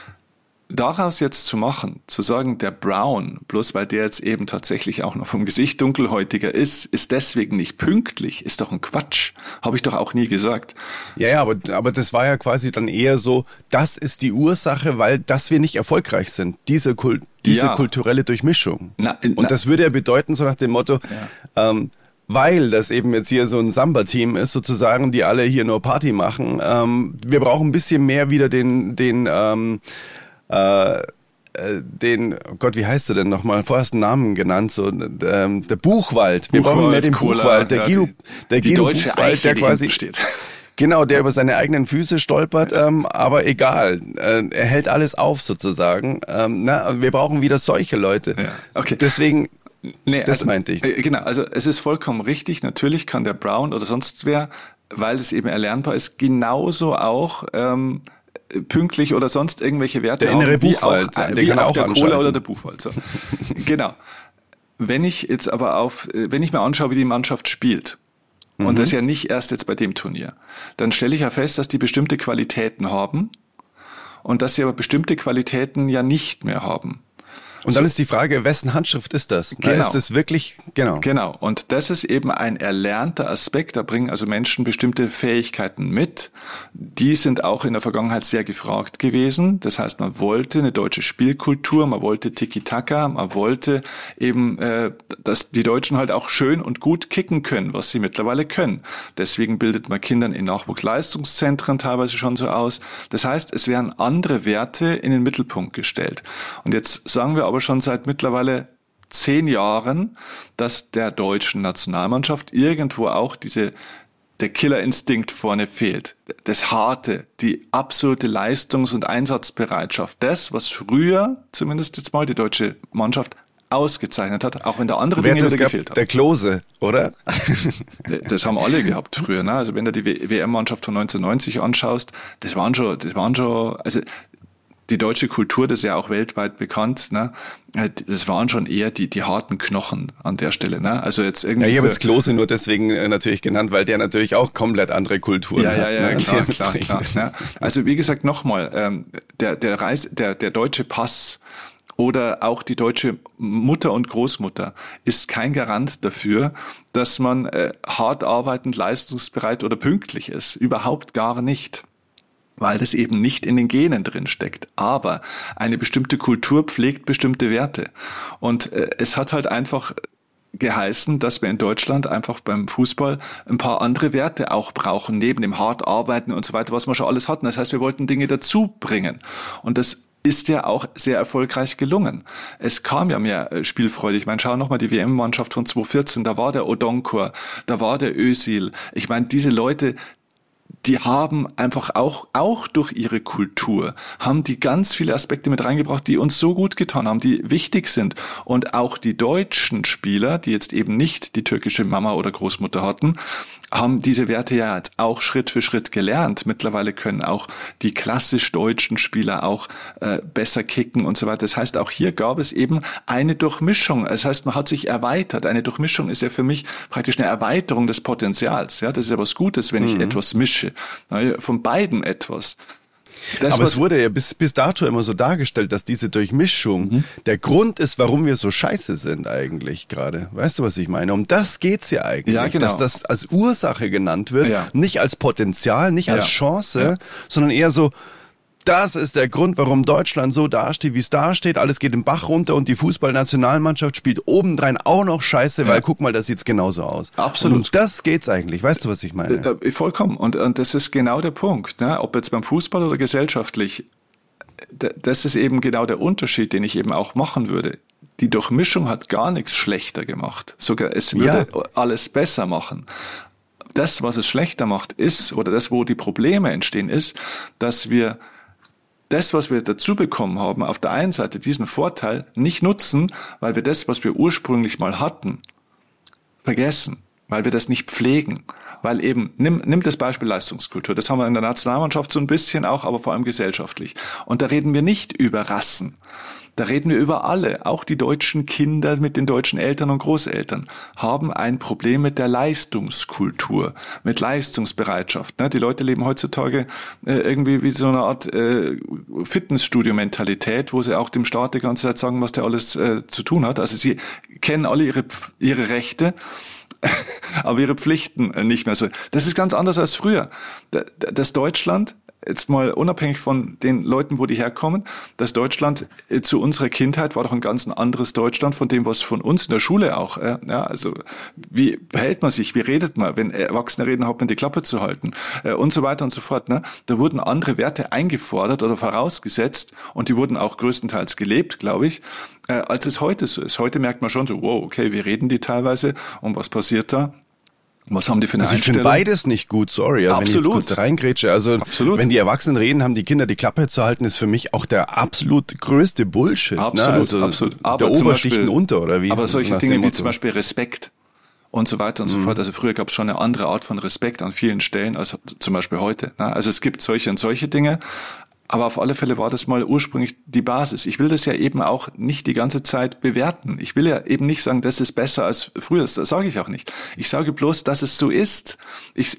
Daraus jetzt zu machen, zu sagen, der Brown, bloß weil der jetzt eben tatsächlich auch noch vom Gesicht dunkelhäutiger ist deswegen nicht pünktlich, ist doch ein Quatsch. Habe ich doch auch nie gesagt. Ja, aber das war ja quasi dann eher so, das ist die Ursache, dass wir nicht erfolgreich sind. Diese kulturelle Durchmischung. Und das würde ja bedeuten, so nach dem Motto, weil das eben jetzt hier so ein Samba-Team ist, sozusagen, die alle hier nur Party machen. Wir brauchen ein bisschen mehr wieder Gott, wie heißt er denn nochmal? Vorher hast du einen Namen genannt, so der Buchwald. Wir brauchen mehr den Buchwald. Der Guido Buchwald, der quasi steht. Genau, der über seine eigenen Füße stolpert, aber egal. Er hält alles auf sozusagen. Wir brauchen wieder solche Leute. Ja, okay. Deswegen, meinte ich. Genau, also es ist vollkommen richtig. Natürlich kann der Brown oder sonst wer, weil es eben erlernbar ist, genauso auch pünktlich oder sonst irgendwelche Werte der innere Buchwald, wie auch der Cola oder der Buchwald. So. Genau. Wenn ich mir anschaue, wie die Mannschaft spielt, und das ja nicht erst jetzt bei dem Turnier, dann stelle ich ja fest, dass die bestimmte Qualitäten haben und dass sie aber bestimmte Qualitäten ja nicht mehr haben. Und dann ist die Frage, wessen Handschrift ist das? Genau. Ist das wirklich, genau. Genau. Und das ist eben ein erlernter Aspekt. Da bringen also Menschen bestimmte Fähigkeiten mit. Die sind auch in der Vergangenheit sehr gefragt gewesen. Das heißt, man wollte eine deutsche Spielkultur, man wollte Tiki-Taka, man wollte eben, dass die Deutschen halt auch schön und gut kicken können, was sie mittlerweile können. Deswegen bildet man Kindern in Nachwuchsleistungszentren teilweise schon so aus. Das heißt, es werden andere Werte in den Mittelpunkt gestellt. Und jetzt sagen wir aber schon seit mittlerweile 10 Jahren, dass der deutschen Nationalmannschaft irgendwo auch der Killerinstinkt vorne fehlt. Das Harte, die absolute Leistungs- und Einsatzbereitschaft. Das, was früher zumindest jetzt mal die deutsche Mannschaft ausgezeichnet hat, auch wenn der andere Dinge wieder gefehlt hat. Der Klose, oder? Das haben alle gehabt früher. Ne? Also wenn du die WM-Mannschaft von 1990 anschaust, das waren schon, also die deutsche Kultur, das ist ja auch weltweit bekannt, ne? Das waren schon eher die harten Knochen an der Stelle. Ne? Also jetzt irgendwie. Ja, ich habe jetzt Klose nur deswegen natürlich genannt, weil der natürlich auch komplett andere Kulturen hat. Ja, klar. Ne? Also wie gesagt, nochmal, der deutsche Pass oder auch die deutsche Mutter und Großmutter ist kein Garant dafür, dass man hart arbeitend, leistungsbereit oder pünktlich ist. Überhaupt gar nicht. Weil das eben nicht in den Genen drin steckt. Aber eine bestimmte Kultur pflegt bestimmte Werte. Und es hat halt einfach geheißen, dass wir in Deutschland einfach beim Fußball ein paar andere Werte auch brauchen, neben dem hart arbeiten und so weiter, was wir schon alles hatten. Das heißt, wir wollten Dinge dazu bringen. Und das ist ja auch sehr erfolgreich gelungen. Es kam ja mehr Spielfreude. Ich meine, schau nochmal die WM-Mannschaft von 2014, da war der Odonkor, da war der Özil. Ich meine, diese Leute, die haben einfach auch durch ihre Kultur, haben die ganz viele Aspekte mit reingebracht, die uns so gut getan haben, die wichtig sind. Und auch die deutschen Spieler, die jetzt eben nicht die türkische Mama oder Großmutter hatten, haben diese Werte ja jetzt auch Schritt für Schritt gelernt. Mittlerweile können auch die klassisch deutschen Spieler auch besser kicken und so weiter. Das heißt, auch hier gab es eben eine Durchmischung. Das heißt, man hat sich erweitert. Eine Durchmischung ist ja für mich praktisch eine Erweiterung des Potenzials. Ja, das ist ja was Gutes, wenn ich etwas mische. Von beiden etwas. Aber es wurde ja bis dato immer so dargestellt, dass diese Durchmischung der Grund ist, warum wir so scheiße sind eigentlich gerade. Weißt du, was ich meine? Um das geht's ja eigentlich. Ja, genau. Dass das als Ursache genannt wird, nicht als Potenzial, nicht als Chance, sondern eher so, das ist der Grund, warum Deutschland so dasteht, wie es dasteht. Alles geht im Bach runter und die Fußballnationalmannschaft spielt obendrein auch noch scheiße, weil guck mal, das sieht's genauso aus. Absolut. Und um das geht's eigentlich. Weißt du, was ich meine? Vollkommen. Und das ist genau der Punkt. Ne? Ob jetzt beim Fußball oder gesellschaftlich, das ist eben genau der Unterschied, den ich eben auch machen würde. Die Durchmischung hat gar nichts schlechter gemacht. Sogar es würde alles besser machen. Das, was es schlechter macht, ist, oder das, wo die Probleme entstehen, ist, dass wir das, was wir dazu bekommen haben, auf der einen Seite diesen Vorteil nicht nutzen, weil wir das, was wir ursprünglich mal hatten, vergessen, weil wir das nicht pflegen. Weil eben, nimm das Beispiel Leistungskultur, das haben wir in der Nationalmannschaft so ein bisschen auch, aber vor allem gesellschaftlich. Und da reden wir nicht über Rassen. Da reden wir über alle, auch die deutschen Kinder mit den deutschen Eltern und Großeltern haben ein Problem mit der Leistungskultur, mit Leistungsbereitschaft. Die Leute leben heutzutage irgendwie wie so eine Art Fitnessstudio-Mentalität, wo sie auch dem Staat die ganze Zeit sagen, was der alles zu tun hat. Also sie kennen alle ihre Rechte, aber ihre Pflichten nicht mehr so. Das ist ganz anders als früher. Das Deutschland, jetzt mal unabhängig von den Leuten, wo die herkommen, das Deutschland zu unserer Kindheit war doch ein ganz anderes Deutschland von dem, was von uns in der Schule auch, also wie verhält man sich, wie redet man, wenn Erwachsene reden, hat man die Klappe zu halten und so weiter und so fort. Ne? Da wurden andere Werte eingefordert oder vorausgesetzt und die wurden auch größtenteils gelebt, glaube ich, als es heute so ist. Heute merkt man schon so, wow, okay, wie reden die teilweise und was passiert da? Was haben die für eine Einstellung? Ich finde beides nicht gut, sorry, wenn ich jetzt kurz reingrätsche. Also wenn die Erwachsenen reden, haben die Kinder die Klappe zu halten, ist für mich auch der absolut größte Bullshit. Absolut. Aber der Oberstichten unter, oder wie? Aber solche Dinge wie zum Beispiel Respekt und so weiter und so fort. Also früher gab es schon eine andere Art von Respekt an vielen Stellen als zum Beispiel heute. Also es gibt solche und solche Dinge. Aber auf alle Fälle war das mal ursprünglich die Basis. Ich will das ja eben auch nicht die ganze Zeit bewerten. Ich will ja eben nicht sagen, das ist besser als früher. Das sage ich auch nicht. Ich sage bloß, dass es so ist. Ich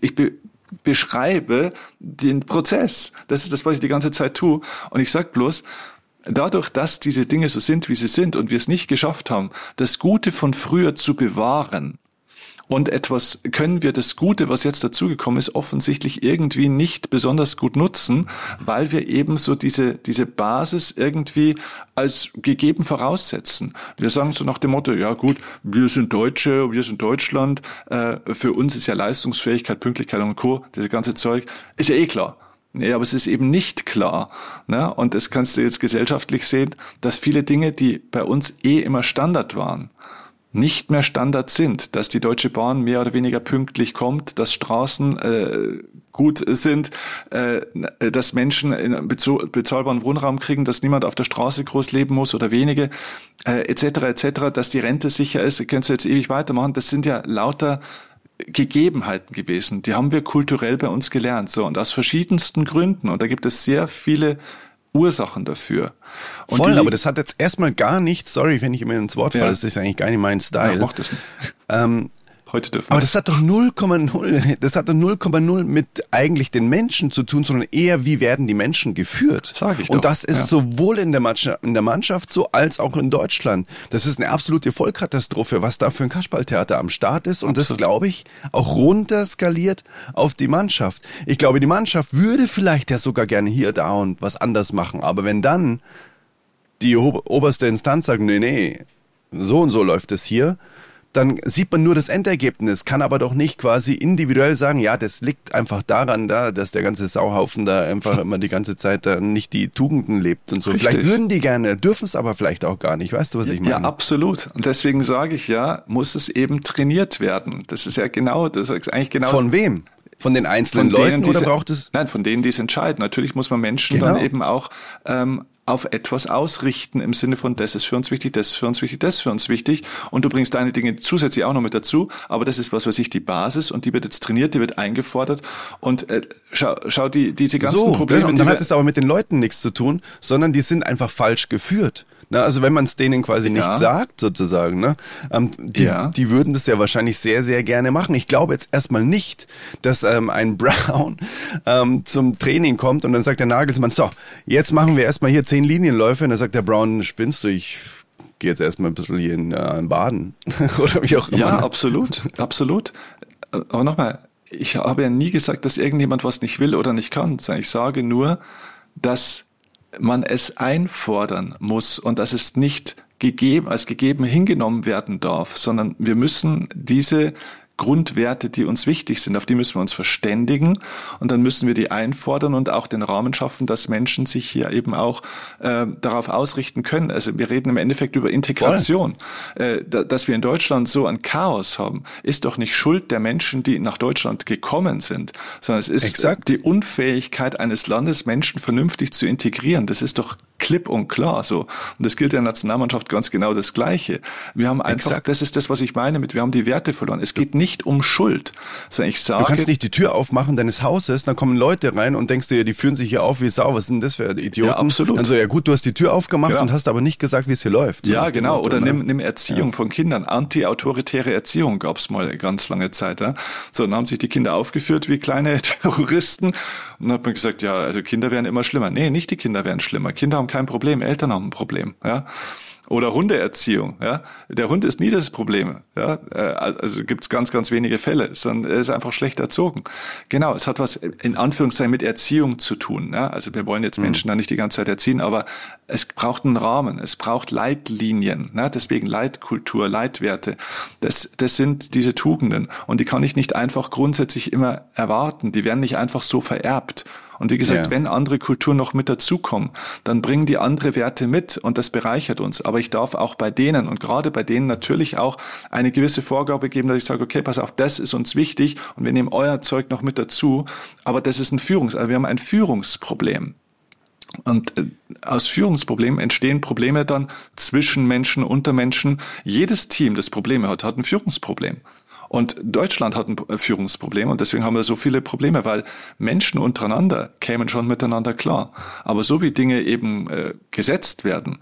beschreibe den Prozess. Das ist das, was ich die ganze Zeit tue. Und ich sage bloß, dadurch, dass diese Dinge so sind, wie sie sind und wir es nicht geschafft haben, das Gute von früher zu bewahren, und können wir das Gute, was jetzt dazugekommen ist, offensichtlich irgendwie nicht besonders gut nutzen, weil wir eben so diese Basis irgendwie als gegeben voraussetzen. Wir sagen so nach dem Motto, ja gut, wir sind Deutsche, wir sind Deutschland, für uns ist ja Leistungsfähigkeit, Pünktlichkeit und Co., das ganze Zeug, ist ja eh klar. Nee, aber es ist eben nicht klar. Ne? Und das kannst du jetzt gesellschaftlich sehen, dass viele Dinge, die bei uns immer Standard waren, nicht mehr Standard sind, dass die Deutsche Bahn mehr oder weniger pünktlich kommt, dass Straßen gut sind, dass Menschen in bezahlbaren Wohnraum kriegen, dass niemand auf der Straße groß leben muss oder wenige, etc., dass die Rente sicher ist. Kannst du jetzt ewig weitermachen. Das sind ja lauter Gegebenheiten gewesen. Die haben wir kulturell bei uns gelernt. So, und aus verschiedensten Gründen. Und da gibt es sehr viele Ursachen dafür. Und voll, aber das hat jetzt erstmal gar nichts, sorry, wenn ich immer ins Wort falle, das ist eigentlich gar nicht mein Style. Ja, mach das nicht. Heute dürfen wir. Aber das hat doch 0,0 mit eigentlich den Menschen zu tun, sondern eher, wie werden die Menschen geführt. Sag ich doch. Und das ist sowohl in der Mannschaft so, als auch in Deutschland. Das ist eine absolute Vollkatastrophe, was da für ein Kasperltheater am Start ist. Und das, glaube ich, auch runterskaliert auf die Mannschaft. Ich glaube, die Mannschaft würde vielleicht ja sogar gerne hier, da und was anders machen. Aber wenn dann die oberste Instanz sagt, nee, so und so läuft es hier, dann sieht man nur das Endergebnis, kann aber doch nicht quasi individuell sagen, ja, das liegt einfach daran, dass der ganze Sauhaufen da einfach immer die ganze Zeit da nicht die Tugenden lebt und so. Richtig. Vielleicht würden die gerne, dürfen es aber vielleicht auch gar nicht. Weißt du, was ich meine? Ja, absolut. Und deswegen sage ich ja, muss es eben trainiert werden. Das ist ja genau, das ist eigentlich genau. Von wem? Von den einzelnen Leuten oder braucht es? Nein, von denen, die es entscheiden. Natürlich muss man Menschen dann eben auch auf etwas ausrichten im Sinne von, das ist für uns wichtig, das ist für uns wichtig, das ist für uns wichtig. Und du bringst deine Dinge zusätzlich auch noch mit dazu. Aber das ist, was weiß ich, die Basis und die wird jetzt trainiert, die wird eingefordert. Und schau diese ganzen Probleme. Und dann hat es aber mit den Leuten nichts zu tun, sondern die sind einfach falsch geführt. Na, also wenn man es denen quasi nicht sagt, sozusagen, ne, die würden das ja wahrscheinlich sehr, sehr gerne machen. Ich glaube jetzt erstmal nicht, dass ein Brown zum Training kommt und dann sagt der Nagelsmann, so, jetzt machen wir erstmal hier 10 Linienläufe. Und dann sagt der Brown, spinnst du, ich gehe jetzt erstmal ein bisschen hier in Baden. Oder wie auch immer. Ja, absolut, absolut. Aber nochmal, ich habe ja nie gesagt, dass irgendjemand was nicht will oder nicht kann. Ich sage nur, dass man es einfordern muss und dass es nicht als gegeben hingenommen werden darf, sondern wir müssen diese Grundwerte, die uns wichtig sind, auf die müssen wir uns verständigen und dann müssen wir die einfordern und auch den Rahmen schaffen, dass Menschen sich hier eben auch darauf ausrichten können. Also wir reden im Endeffekt über Integration. Dass wir in Deutschland so ein Chaos haben, ist doch nicht Schuld der Menschen, die nach Deutschland gekommen sind, sondern es ist die Unfähigkeit eines Landes, Menschen vernünftig zu integrieren. Das ist doch klipp und klar so. Und das gilt der Nationalmannschaft ganz genau das Gleiche. Wir haben einfach, das ist das, was ich meine wir haben die Werte verloren. Es geht nicht um Schuld, sondern ich sage... Du kannst nicht die Tür aufmachen deines Hauses, dann kommen Leute rein und denkst dir, die führen sich hier auf wie Sau, was sind das für Idioten? Ja, absolut. Also ja gut, du hast die Tür aufgemacht und hast aber nicht gesagt, wie es hier läuft. Ja, genau. Oder nimm Erziehung von Kindern. Anti-autoritäre Erziehung gab es mal ganz lange Zeit. Ja? So, dann haben sich die Kinder aufgeführt wie kleine Terroristen und dann hat man gesagt, ja, also Kinder werden immer schlimmer. Nee, nicht die Kinder werden schlimmer. Kinder haben kein Problem, Eltern haben ein Problem. Ja? Oder Hundeerziehung, ja. Der Hund ist nie das Problem, ja. Also gibt's ganz, ganz wenige Fälle, sondern er ist einfach schlecht erzogen. Genau, es hat was in Anführungszeichen mit Erziehung zu tun, ja. Also wir wollen jetzt Menschen da nicht die ganze Zeit erziehen, aber es braucht einen Rahmen, es braucht Leitlinien, ne? Deswegen Leitkultur, Leitwerte. Das sind diese Tugenden und die kann ich nicht einfach grundsätzlich immer erwarten. Die werden nicht einfach so vererbt. Und wie gesagt, wenn andere Kulturen noch mit dazukommen, dann bringen die andere Werte mit und das bereichert uns. Aber ich darf auch bei denen und gerade bei denen natürlich auch eine gewisse Vorgabe geben, dass ich sage, okay, pass auf, das ist uns wichtig und wir nehmen euer Zeug noch mit dazu. Aber das ist also wir haben ein Führungsproblem. Und aus Führungsproblemen entstehen Probleme dann zwischen Menschen, unter Menschen. Jedes Team, das Probleme hat ein Führungsproblem. Und Deutschland hat ein Führungsproblem und deswegen haben wir so viele Probleme, weil Menschen untereinander kämen schon miteinander klar. Aber so wie Dinge eben gesetzt werden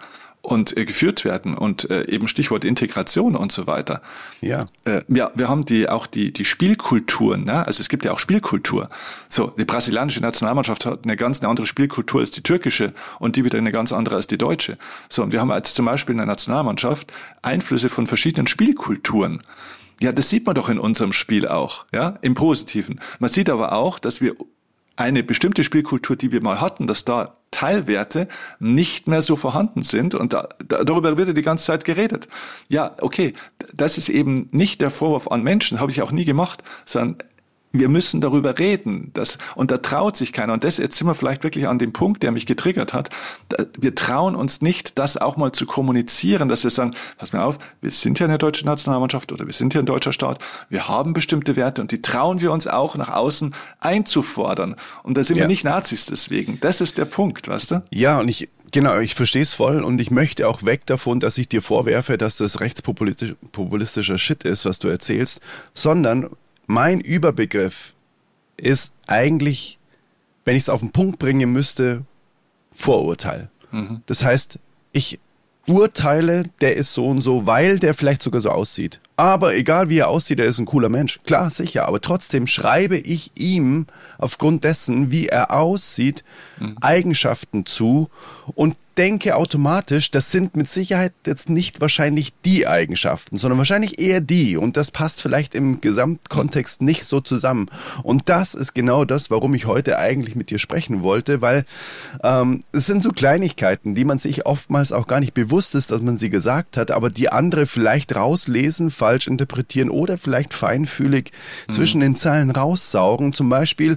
und geführt werden und eben Stichwort Integration und so weiter. Ja. Ja, wir haben auch die Spielkulturen, ne? Also es gibt ja auch Spielkultur. So, die brasilianische Nationalmannschaft hat eine ganz andere Spielkultur als die türkische und die wieder eine ganz andere als die deutsche. So, und wir haben jetzt zum Beispiel in der Nationalmannschaft Einflüsse von verschiedenen Spielkulturen. Ja, das sieht man doch in unserem Spiel auch, ja, im Positiven. Man sieht aber auch, dass wir eine bestimmte Spielkultur, die wir mal hatten, dass da Teilwerte nicht mehr so vorhanden sind und darüber wird ja die ganze Zeit geredet. Ja, okay, das ist eben nicht der Vorwurf an Menschen, habe ich auch nie gemacht, sondern wir müssen darüber reden, und da traut sich keiner. Und jetzt sind wir vielleicht wirklich an dem Punkt, der mich getriggert hat. Wir trauen uns nicht, das auch mal zu kommunizieren, dass wir sagen, pass mal auf, wir sind ja eine deutsche Nationalmannschaft oder wir sind ja ein deutscher Staat, wir haben bestimmte Werte und die trauen wir uns auch nach außen einzufordern. Und da sind wir nicht Nazis deswegen. Das ist der Punkt, weißt du? Ja, und ich verstehe es voll und ich möchte auch weg davon, dass ich dir vorwerfe, dass das rechtspopulistischer Shit ist, was du erzählst, sondern mein Überbegriff ist eigentlich, wenn ich es auf den Punkt bringen müsste, Vorurteil. Mhm. Das heißt, ich urteile, der ist so und so, weil der vielleicht sogar so aussieht. Aber egal wie er aussieht, er ist ein cooler Mensch. Klar, sicher, aber trotzdem schreibe ich ihm aufgrund dessen, wie er aussieht, Eigenschaften zu und denke automatisch, das sind mit Sicherheit jetzt nicht wahrscheinlich die Eigenschaften, sondern wahrscheinlich eher die. Und das passt vielleicht im Gesamtkontext nicht so zusammen. Und das ist genau das, warum ich heute eigentlich mit dir sprechen wollte, weil es sind so Kleinigkeiten, die man sich oftmals auch gar nicht bewusst ist, dass man sie gesagt hat, aber die andere vielleicht rauslesen, falsch interpretieren oder vielleicht feinfühlig zwischen den Zeilen raussaugen. Zum Beispiel,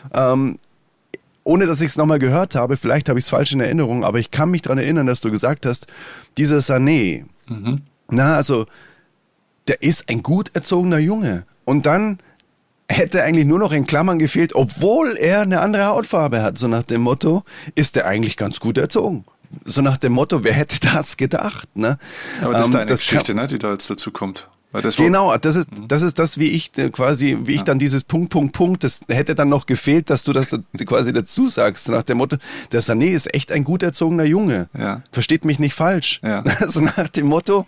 ohne dass ich es nochmal gehört habe, vielleicht habe ich es falsch in Erinnerung, aber ich kann mich daran erinnern, dass du gesagt hast, dieser Sané, also der ist ein gut erzogener Junge. Und dann hätte eigentlich nur noch in Klammern gefehlt, obwohl er eine andere Hautfarbe hat. So nach dem Motto, ist er eigentlich ganz gut erzogen. So nach dem Motto, wer hätte das gedacht? Ne? Aber das ist deine Geschichte, ne, die da jetzt dazu kommt. Genau, das ist das, wie ich dann dieses Punkt, das hätte dann noch gefehlt, dass du das quasi dazu sagst, nach dem Motto, der Sané ist echt ein gut erzogener Junge. Ja. Versteht mich nicht falsch. Ja. Also nach dem Motto,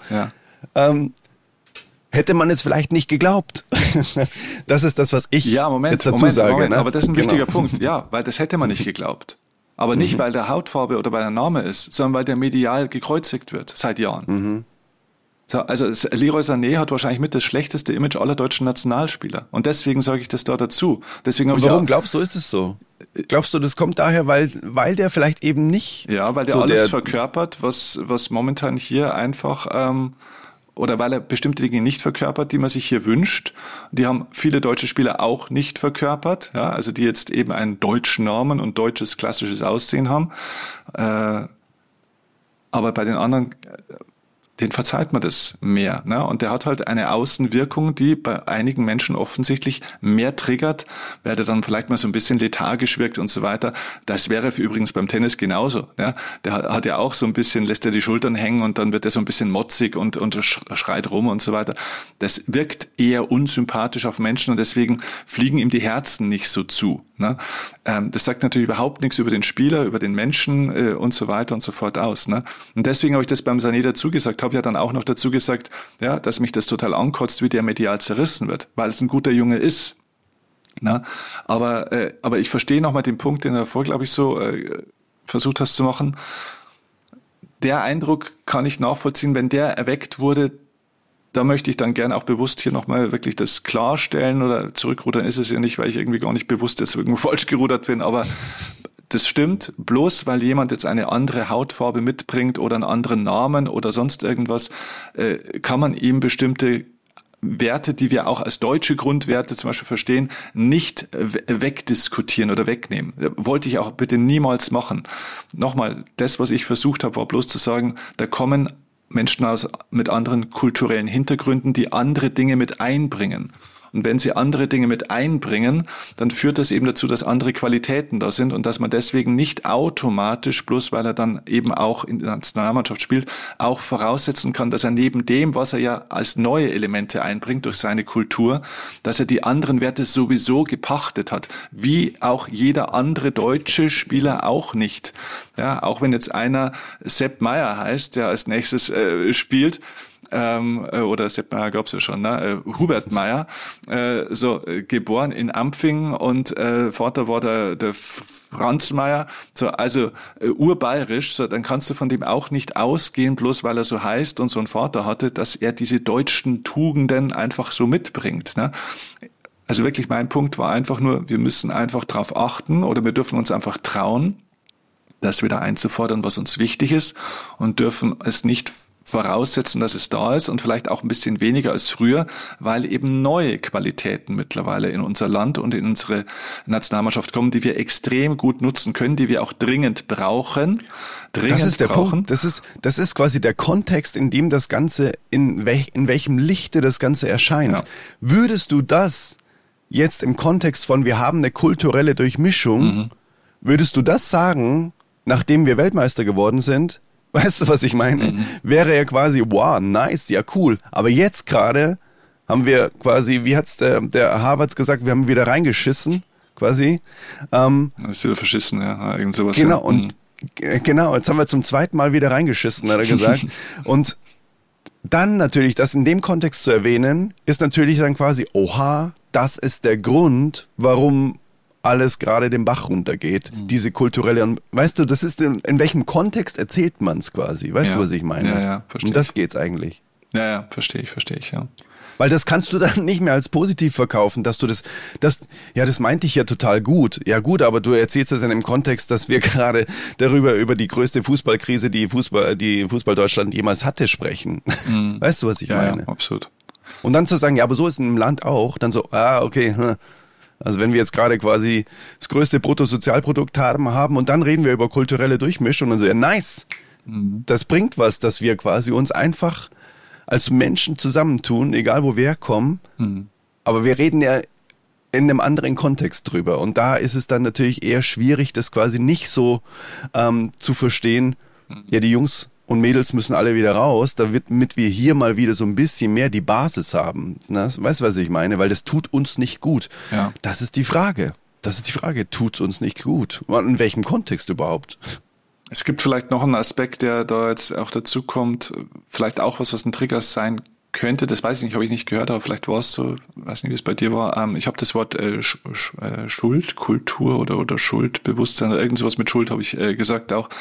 hätte man es vielleicht nicht geglaubt. Das ist das, was ich jetzt dazu sage. Ne? Aber das ist ein wichtiger Punkt. Ja, weil das hätte man nicht geglaubt. Aber nicht, weil der Hautfarbe oder weil der Name ist, sondern weil der medial gekreuzigt wird seit Jahren. Also Leroy Sané hat wahrscheinlich mit das schlechteste Image aller deutschen Nationalspieler. Und deswegen sage ich das da dazu. Warum glaubst du, ist es so? Glaubst du, das kommt daher, weil der vielleicht eben nicht... Ja, weil der so alles verkörpert, was momentan hier einfach... oder weil er bestimmte Dinge nicht verkörpert, die man sich hier wünscht. Die haben viele deutsche Spieler auch nicht verkörpert, ja, also die jetzt eben einen deutschen Namen und deutsches klassisches Aussehen haben. Aber bei den anderen, den verzeiht man das mehr, ne? Und der hat halt eine Außenwirkung, die bei einigen Menschen offensichtlich mehr triggert, weil der dann vielleicht mal so ein bisschen lethargisch wirkt und so weiter. Das wäre übrigens beim Tennis genauso, ja? Der hat ja auch so ein bisschen, lässt er die Schultern hängen und dann wird er so ein bisschen motzig und schreit rum und so weiter. Das wirkt eher unsympathisch auf Menschen und deswegen fliegen ihm die Herzen nicht so zu, ne? Das sagt natürlich überhaupt nichts über den Spieler, über den Menschen und so weiter und so fort aus, ne? Und deswegen habe ich das beim Sané dazu gesagt, habe ja dann auch noch dazu gesagt, ja, dass mich das total ankotzt, wie der medial zerrissen wird, weil es ein guter Junge ist. Na? Aber ich verstehe nochmal den Punkt, den du davor, glaube ich, so versucht hast zu machen. Der Eindruck kann ich nachvollziehen, wenn der erweckt wurde, da möchte ich dann gerne auch bewusst hier nochmal wirklich das klarstellen oder zurückrudern ist es ja nicht, weil ich irgendwie gar nicht bewusst jetzt irgendwo falsch gerudert bin, aber das stimmt, bloß weil jemand jetzt eine andere Hautfarbe mitbringt oder einen anderen Namen oder sonst irgendwas, kann man ihm bestimmte Werte, die wir auch als deutsche Grundwerte zum Beispiel verstehen, nicht wegdiskutieren oder wegnehmen. Wollte ich auch bitte niemals machen. Nochmal, das, was ich versucht habe, war bloß zu sagen, da kommen Menschen mit anderen kulturellen Hintergründen, die andere Dinge mit einbringen. Und wenn sie andere Dinge mit einbringen, dann führt das eben dazu, dass andere Qualitäten da sind und dass man deswegen nicht automatisch, bloß weil er dann eben auch in der Nationalmannschaft spielt, auch voraussetzen kann, dass er neben dem, was er ja als neue Elemente einbringt durch seine Kultur, dass er die anderen Werte sowieso gepachtet hat, wie auch jeder andere deutsche Spieler auch nicht. Ja, auch wenn jetzt einer Sepp Maier heißt, der als nächstes spielt, oder Sepp Maier gab's ja schon, ne? Hubert Maier, geboren in Ampfing und Vater war der Franz Maier, so, also urbayerisch, so, dann kannst du von dem auch nicht ausgehen, bloß weil er so heißt und so einen Vater hatte, dass er diese deutschen Tugenden einfach so mitbringt, ne? Also wirklich mein Punkt war einfach nur, wir müssen einfach drauf achten oder wir dürfen uns einfach trauen, das wieder einzufordern, was uns wichtig ist und dürfen es nicht voraussetzen, dass es da ist und vielleicht auch ein bisschen weniger als früher, weil eben neue Qualitäten mittlerweile in unser Land und in unsere Nationalmannschaft kommen, die wir extrem gut nutzen können, die wir auch dringend brauchen. Das ist der Punkt. Das ist quasi der Kontext, in dem das Ganze, in welchem Lichte das Ganze erscheint. Ja. Würdest du das jetzt im Kontext von wir haben eine kulturelle Durchmischung, würdest du das sagen, nachdem wir Weltmeister geworden sind? Weißt du, was ich meine? Wäre ja quasi, wow, nice, ja cool. Aber jetzt gerade haben wir quasi, wie hat's der Harvards gesagt, wir haben wieder reingeschissen, quasi. Ist wieder verschissen, ja, irgend sowas. Genau, ja. und genau, jetzt haben wir zum zweiten Mal wieder reingeschissen, hat er gesagt. Und dann natürlich, das in dem Kontext zu erwähnen, ist natürlich dann quasi, oha, das ist der Grund, warum alles gerade den Bach runtergeht, diese kulturelle, und weißt du, das ist in welchem Kontext erzählt man es quasi, weißt du, was ich meine? Ja, verstehe. Und das geht's eigentlich. Ja, verstehe ich, ja. Weil das kannst du dann nicht mehr als positiv verkaufen, dass du das meinte ich ja total gut. Ja gut, aber du erzählst das in dem Kontext, dass wir gerade über die größte Fußballkrise, die Fußball Deutschland jemals hatte, sprechen. Weißt du, was ich meine? Ja, absolut. Und dann zu sagen, ja, aber so ist es im Land auch, dann so, okay, also wenn wir jetzt gerade quasi das größte Bruttosozialprodukt haben und dann reden wir über kulturelle Durchmischung und so, ja, nice. Das bringt was, dass wir quasi uns einfach als Menschen zusammentun, egal wo wir herkommen. Aber wir reden ja in einem anderen Kontext drüber. Und da ist es dann natürlich eher schwierig, das quasi nicht so zu verstehen, ja, die Jungs und Mädels müssen alle wieder raus, damit wir hier mal wieder so ein bisschen mehr die Basis haben. Weißt du, was ich meine? Weil das tut uns nicht gut. Ja. Das ist die Frage. Tut es uns nicht gut? In welchem Kontext überhaupt? Es gibt vielleicht noch einen Aspekt, der da jetzt auch dazu kommt, vielleicht auch was ein Trigger sein könnte, das weiß ich nicht, habe ich nicht gehört, aber vielleicht war es so, weiß nicht, wie es bei dir war. Ich habe das Wort Schuldkultur oder Schuldbewusstsein oder irgend sowas mit Schuld habe ich gesagt auch.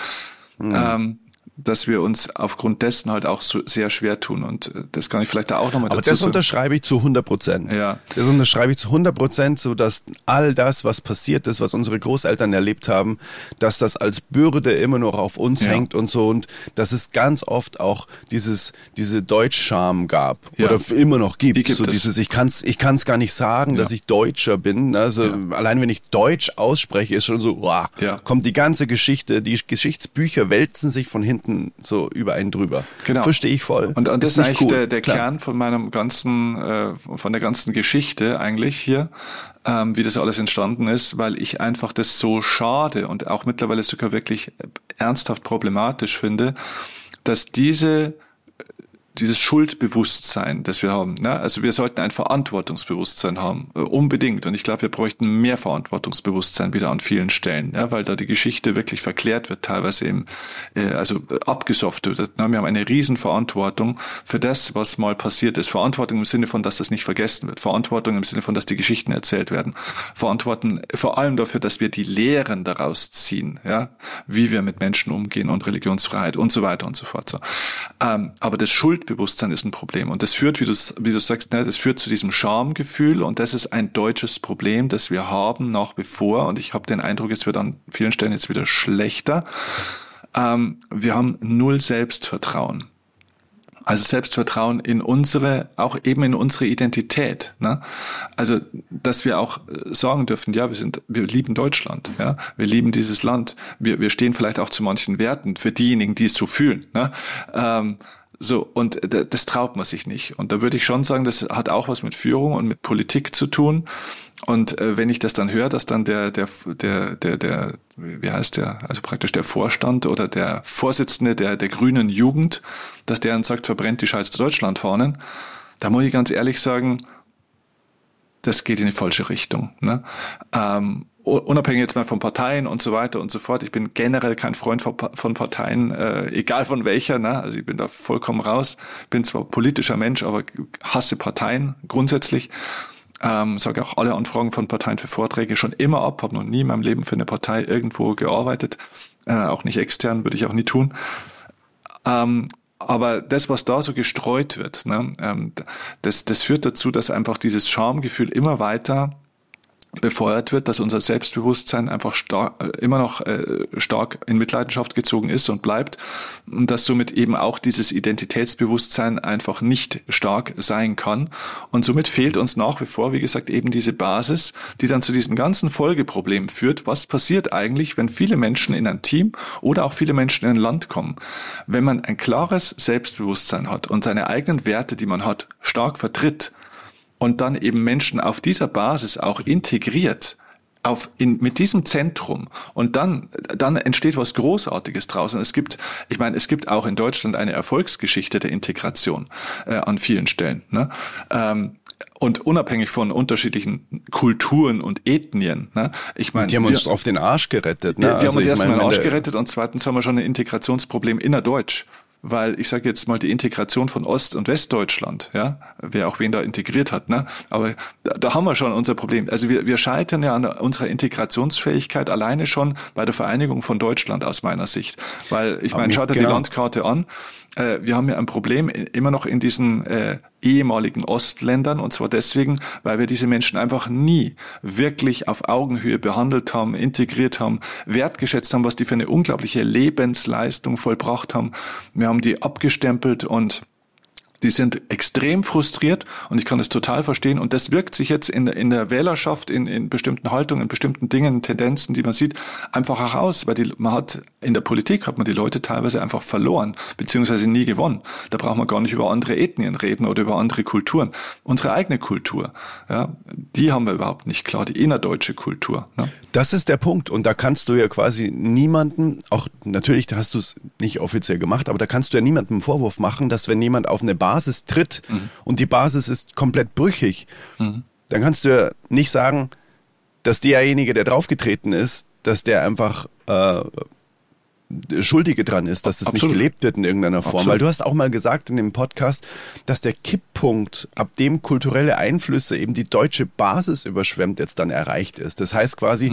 Dass wir uns aufgrund dessen halt auch so sehr schwer tun. Und das kann ich vielleicht da auch nochmal dazu sagen. Aber das unterschreibe ich zu 100%. Ja. Das unterschreibe ich zu 100%, so dass all das, was passiert ist, was unsere Großeltern erlebt haben, dass das als Bürde immer noch auf uns hängt und so. Und dass es ganz oft auch diese Deutschscham gab oder immer noch gibt. Die gibt so es. dieses, ich kann's gar nicht sagen, dass ich Deutscher bin. Also allein wenn ich Deutsch ausspreche, ist schon so, kommt die ganze Geschichte, die Geschichtsbücher wälzen sich von hinten so über einen drüber. Genau. Verstehe ich voll. Und das ist eigentlich cool. der Kern von meinem von der ganzen Geschichte eigentlich hier, wie das alles entstanden ist, weil ich einfach das so schade und auch mittlerweile sogar wirklich ernsthaft problematisch finde, dass dieses Schuldbewusstsein, das wir haben, ne? Also wir sollten ein Verantwortungsbewusstsein haben, unbedingt. Und ich glaube, wir bräuchten mehr Verantwortungsbewusstsein wieder an vielen Stellen, ja? Weil da die Geschichte wirklich verklärt wird, teilweise eben, abgesofft wird. Ne? Wir haben eine Riesenverantwortung für das, was mal passiert ist. Verantwortung im Sinne von, dass das nicht vergessen wird. Verantwortung im Sinne von, dass die Geschichten erzählt werden. Verantwortung vor allem dafür, dass wir die Lehren daraus ziehen, ja? Wie wir mit Menschen umgehen und Religionsfreiheit und so weiter und so fort. So. Aber das Schuldbewusstsein ist ein Problem und das führt, wie du sagst, ne, das führt zu diesem Schamgefühl und das ist ein deutsches Problem, das wir haben nach wie vor und ich habe den Eindruck, es wird an vielen Stellen jetzt wieder schlechter. Wir haben null Selbstvertrauen. Also Selbstvertrauen auch eben in unsere Identität, ne? Also, dass wir auch sagen dürfen, ja, wir lieben Deutschland, ja, wir lieben dieses Land, wir stehen vielleicht auch zu manchen Werten für diejenigen, die es so fühlen, ne? So, und das traut man sich nicht. Und da würde ich schon sagen, das hat auch was mit Führung und mit Politik zu tun. Und wenn ich das dann höre, dass dann der, wie heißt der, also praktisch der Vorstand oder der Vorsitzende der Grünen Jugend, dass der dann sagt, verbrennt die scheiß Deutschlandfahnen, da muss ich ganz ehrlich sagen, das geht in die falsche Richtung. Ne? Unabhängig jetzt mal von Parteien und so weiter und so fort. Ich bin generell kein Freund von Parteien, egal von welcher. Ne? Also ich bin da vollkommen raus. Bin zwar politischer Mensch, aber hasse Parteien grundsätzlich. Sage auch alle Anfragen von Parteien für Vorträge schon immer ab. Habe noch nie in meinem Leben für eine Partei irgendwo gearbeitet. Auch nicht extern, würde ich auch nie tun. Aber das, was da so gestreut wird, ne, das führt dazu, dass einfach dieses Schamgefühl immer weiter befeuert wird, dass unser Selbstbewusstsein einfach immer noch stark in Mitleidenschaft gezogen ist und bleibt und dass somit eben auch dieses Identitätsbewusstsein einfach nicht stark sein kann und somit fehlt uns nach wie vor, wie gesagt, eben diese Basis, die dann zu diesen ganzen Folgeproblemen führt. Was passiert eigentlich, wenn viele Menschen in ein Team oder auch viele Menschen in ein Land kommen? Wenn man ein klares Selbstbewusstsein hat und seine eigenen Werte, die man hat, stark vertritt, und dann eben Menschen auf dieser Basis auch integriert, mit diesem Zentrum. Und dann entsteht was Großartiges draus. Und es gibt auch in Deutschland eine Erfolgsgeschichte der Integration an vielen Stellen. Ne? Und unabhängig von unterschiedlichen Kulturen und Ethnien. Ne? Ich meine, die haben uns auf den Arsch gerettet. Ne? Die haben uns erstmal den Arsch gerettet und zweitens haben wir schon ein Integrationsproblem innerdeutsch. Weil ich sage jetzt mal die Integration von Ost- und Westdeutschland, ja, wer auch wen da integriert hat, ne, aber da haben wir schon unser Problem. Also wir scheitern ja an unserer Integrationsfähigkeit alleine schon bei der Vereinigung von Deutschland aus meiner Sicht, weil ich meine, schaut dir die Landkarte an. Wir haben ja ein Problem immer noch in diesen ehemaligen Ostländern und zwar deswegen, weil wir diese Menschen einfach nie wirklich auf Augenhöhe behandelt haben, integriert haben, wertgeschätzt haben, was die für eine unglaubliche Lebensleistung vollbracht haben. Wir haben die abgestempelt und die sind extrem frustriert und ich kann das total verstehen und das wirkt sich jetzt in der Wählerschaft, in bestimmten Haltungen, in bestimmten Dingen, Tendenzen, die man sieht, einfach auch aus, weil in der Politik hat man die Leute teilweise einfach verloren, beziehungsweise nie gewonnen. Da braucht man gar nicht über andere Ethnien reden oder über andere Kulturen. Unsere eigene Kultur, ja, die haben wir überhaupt nicht klar, die innerdeutsche Kultur. Ne? Das ist der Punkt und da kannst du ja quasi niemanden, auch natürlich hast du es nicht offiziell gemacht, aber da kannst du ja niemandem einen Vorwurf machen, dass wenn jemand auf eine Basis tritt und die Basis ist komplett brüchig, dann kannst du ja nicht sagen, dass derjenige, der draufgetreten ist, dass der einfach Schuldige dran ist, dass das nicht gelebt wird in irgendeiner Form. Absolut. Weil du hast auch mal gesagt in dem Podcast, dass der Kipppunkt, ab dem kulturelle Einflüsse eben die deutsche Basis überschwemmt, jetzt dann erreicht ist. Das heißt quasi,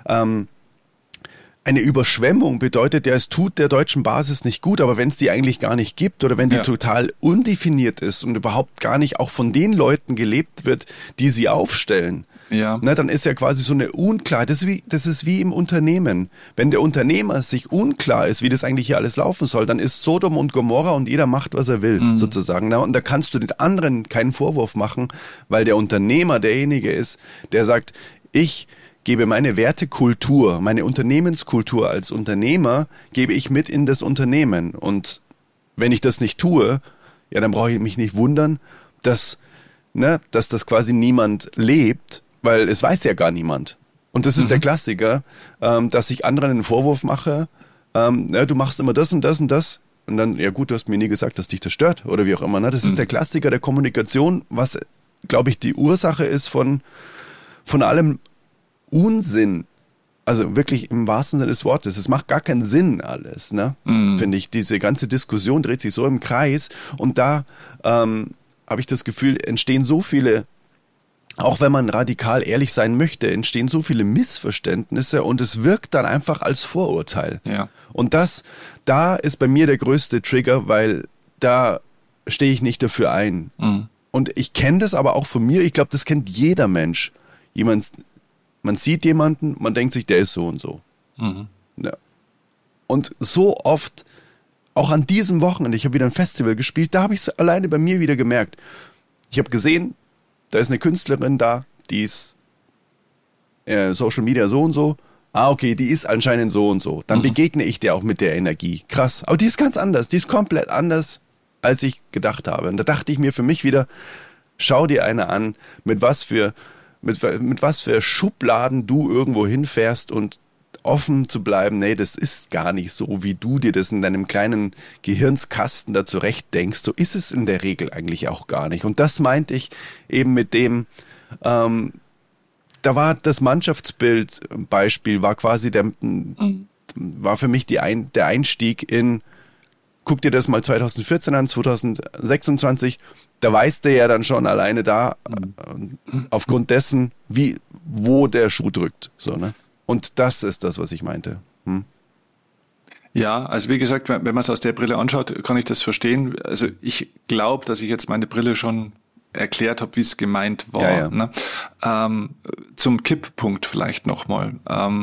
eine Überschwemmung bedeutet ja, es tut der deutschen Basis nicht gut, aber wenn es die eigentlich gar nicht gibt oder wenn die total undefiniert ist und überhaupt gar nicht auch von den Leuten gelebt wird, die sie aufstellen, dann ist ja quasi so eine Unklarheit. Das ist wie im Unternehmen. Wenn der Unternehmer sich unklar ist, wie das eigentlich hier alles laufen soll, dann ist Sodom und Gomorra und jeder macht, was er will, sozusagen. Und da kannst du den anderen keinen Vorwurf machen, weil der Unternehmer derjenige ist, der sagt, ich gebe meine Wertekultur, meine Unternehmenskultur als Unternehmer, gebe ich mit in das Unternehmen. Und wenn ich das nicht tue, ja, dann brauche ich mich nicht wundern, dass das quasi niemand lebt, weil es weiß ja gar niemand. Und das ist der Klassiker, dass ich anderen einen Vorwurf mache, du machst immer das und das und das. Und dann, ja gut, du hast mir nie gesagt, dass dich das stört oder wie auch immer. Ne? Das ist der Klassiker der Kommunikation, was, glaube ich, die Ursache ist von allem Unsinn, also wirklich im wahrsten Sinne des Wortes. Es macht gar keinen Sinn alles, ne? Finde ich. Diese ganze Diskussion dreht sich so im Kreis und da habe ich das Gefühl, entstehen so viele, auch wenn man radikal ehrlich sein möchte, entstehen so viele Missverständnisse und es wirkt dann einfach als Vorurteil. Ja. Und da ist bei mir der größte Trigger, weil da stehe ich nicht dafür ein. Und ich kenne das aber auch von mir, ich glaube, das kennt jeder Mensch. Man sieht jemanden, man denkt sich, der ist so und so. Ja. Und so oft, auch an diesem Wochenende, ich habe wieder ein Festival gespielt, da habe ich es alleine bei mir wieder gemerkt. Ich habe gesehen, da ist eine Künstlerin da, die ist Social Media so und so. Ah, okay, die ist anscheinend so und so. Dann begegne ich der auch mit der Energie. Krass. Aber die ist ganz anders, die ist komplett anders. als ich gedacht habe. Und da dachte ich mir für mich wieder, schau dir eine an, mit was für Schubladen du irgendwo hinfährst und offen zu bleiben, nee, das ist gar nicht so, wie du dir das in deinem kleinen Gehirnskasten da zurecht denkst. So ist es in der Regel eigentlich auch gar nicht. Und das meinte ich eben mit dem, da war das Mannschaftsbild-Beispiel, war quasi war für mich der Einstieg in, guck dir das mal 2014 an, 2026, da weißt du ja dann schon alleine da, aufgrund dessen, wo der Schuh drückt, so, ne? Und das ist das, was ich meinte. Ja, also wie gesagt, wenn man es aus der Brille anschaut, kann ich das verstehen. Also ich glaube, dass ich jetzt meine Brille schon erklärt habe, wie es gemeint war. Ja, ja. Ne? Zum Kipppunkt vielleicht nochmal.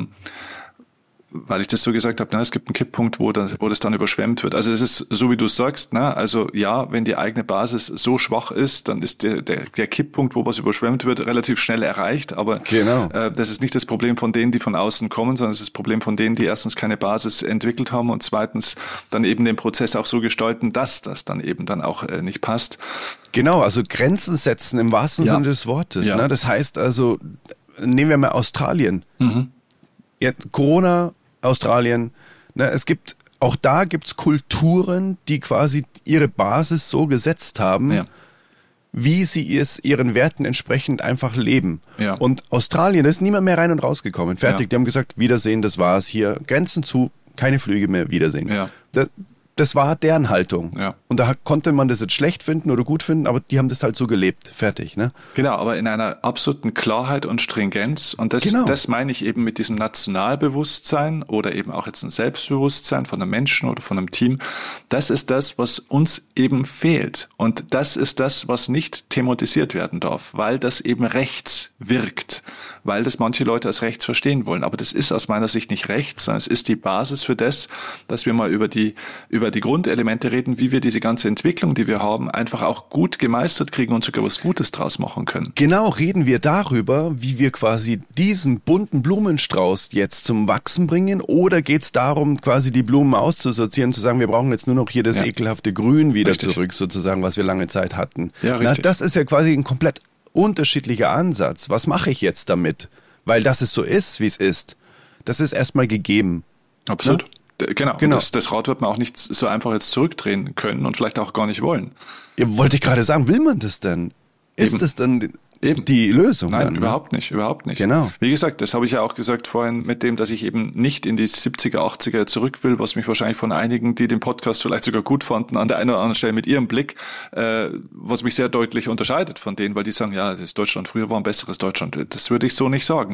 Weil ich das so gesagt habe, es gibt einen Kipppunkt, wo das dann überschwemmt wird. Also es ist so, wie du sagst, ne? Also ja, wenn die eigene Basis so schwach ist, dann ist der Kipppunkt, wo was überschwemmt wird, relativ schnell erreicht. Aber genau. Das ist nicht das Problem von denen, die von außen kommen, sondern es ist das Problem von denen, die erstens keine Basis entwickelt haben und zweitens dann eben den Prozess auch so gestalten, dass das dann eben dann auch nicht passt. Genau, also Grenzen setzen im wahrsten Sinne des Wortes. Ja. Ne? Das heißt also, nehmen wir mal Australien. Jetzt Corona, Australien, ne, auch da gibt's Kulturen, die quasi ihre Basis so gesetzt haben, wie sie es ihren Werten entsprechend einfach leben. Ja. Und Australien, da ist niemand mehr rein und rausgekommen. Fertig, die haben gesagt, Wiedersehen, das war's hier, Grenzen zu, keine Flüge mehr, Wiedersehen. Ja. Das war deren Haltung. Ja. Und da konnte man das jetzt schlecht finden oder gut finden, aber die haben das halt so gelebt. Fertig, ne? Genau, aber in einer absoluten Klarheit und Stringenz. Und das meine ich eben mit diesem Nationalbewusstsein oder eben auch jetzt ein Selbstbewusstsein von einem Menschen oder von einem Team. Das ist das, was uns eben fehlt. Und das ist das, was nicht thematisiert werden darf, weil das eben rechts wirkt, weil das manche Leute als rechts verstehen wollen. Aber das ist aus meiner Sicht nicht rechts, sondern es ist die Basis für das, dass wir mal über die Grundelemente reden, wie wir diese ganze Entwicklung, die wir haben, einfach auch gut gemeistert kriegen und sogar was Gutes draus machen können. Genau, reden wir darüber, wie wir quasi diesen bunten Blumenstrauß jetzt zum Wachsen bringen, oder geht es darum, quasi die Blumen auszusortieren, zu sagen, wir brauchen jetzt nur noch hier das ekelhafte Grün wieder zurück, sozusagen, was wir lange Zeit hatten. Ja, richtig. Das ist ja quasi ein komplett unterschiedlicher Ansatz. Was mache ich jetzt damit? Weil dass es so ist, wie es ist, das ist erstmal gegeben. Absolut. Ja? Genau. Das Rad wird man auch nicht so einfach jetzt zurückdrehen können und vielleicht auch gar nicht wollen. Ja, wollte ich gerade sagen, will man das denn? Ist das dann die Lösung? Nein, dann, überhaupt nicht. Genau. Wie gesagt, das habe ich ja auch gesagt vorhin mit dem, dass ich eben nicht in die 70er, 80er zurück will, was mich wahrscheinlich von einigen, die den Podcast vielleicht sogar gut fanden, an der einen oder anderen Stelle mit ihrem Blick, was mich sehr deutlich unterscheidet von denen, weil die sagen, ja, das Deutschland früher war ein besseres Deutschland. Das würde ich so nicht sagen.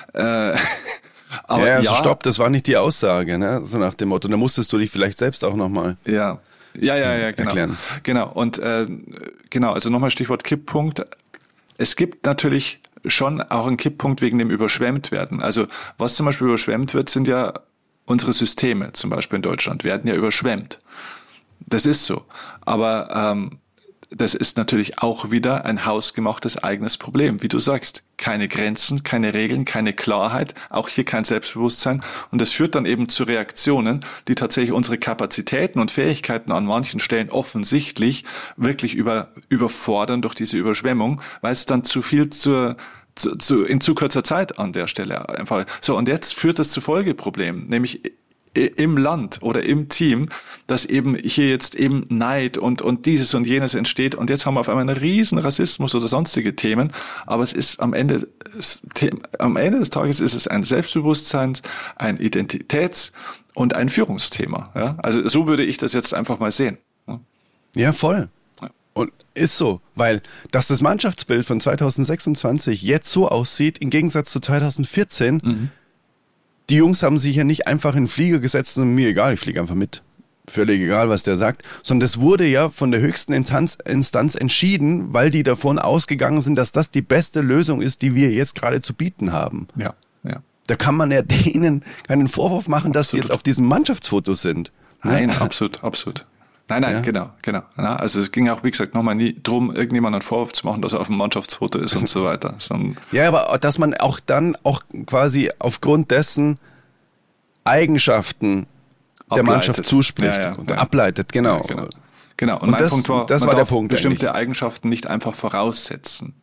Aber stopp, das war nicht die Aussage, ne? So nach dem Motto, da musstest du dich vielleicht selbst auch nochmal genau. erklären. Genau, und also nochmal Stichwort Kipppunkt. Es gibt natürlich schon auch einen Kipppunkt wegen dem Überschwemmtwerden. Also was zum Beispiel überschwemmt wird, sind ja unsere Systeme, zum Beispiel in Deutschland, werden ja überschwemmt. Das ist so. Aber das ist natürlich auch wieder ein hausgemachtes eigenes Problem. Wie du sagst, keine Grenzen, keine Regeln, keine Klarheit, auch hier kein Selbstbewusstsein. Und das führt dann eben zu Reaktionen, die tatsächlich unsere Kapazitäten und Fähigkeiten an manchen Stellen offensichtlich wirklich überfordern durch diese Überschwemmung, weil es dann zu viel in zu kurzer Zeit an der Stelle einfach. So, und jetzt führt das zu Folgeproblemen, nämlich im Land oder im Team, dass eben hier jetzt eben Neid und dieses und jenes entsteht, und jetzt haben wir auf einmal einen riesen Rassismus oder sonstige Themen, aber es ist am Ende des Tages ist es ein Selbstbewusstseins-, ein Identitäts- und ein Führungsthema. Ja? Also so würde ich das jetzt einfach mal sehen. Ja, voll. Und ist so, weil dass das Mannschaftsbild von 2026 jetzt so aussieht, im Gegensatz zu 2014, die Jungs haben sich ja nicht einfach in den Flieger gesetzt und mir egal, ich fliege einfach mit. Völlig egal, was der sagt. Sondern das wurde ja von der höchsten Instanz entschieden, weil die davon ausgegangen sind, dass das die beste Lösung ist, die wir jetzt gerade zu bieten haben. Ja. Da kann man ja denen keinen Vorwurf machen, dass die jetzt auf diesem Mannschaftsfoto sind. Nein, absolut. Nein, genau. Also es ging auch, wie gesagt, nochmal nie drum, irgendjemandem einen Vorwurf zu machen, dass er auf dem Mannschaftsfoto ist und so weiter. Ja, aber dass man auch dann quasi aufgrund dessen Eigenschaften der Mannschaft zuspricht und ableitet, genau. Genau. Und mein Punkt war, das war der Punkt, bestimmte Eigenschaften nicht einfach voraussetzen.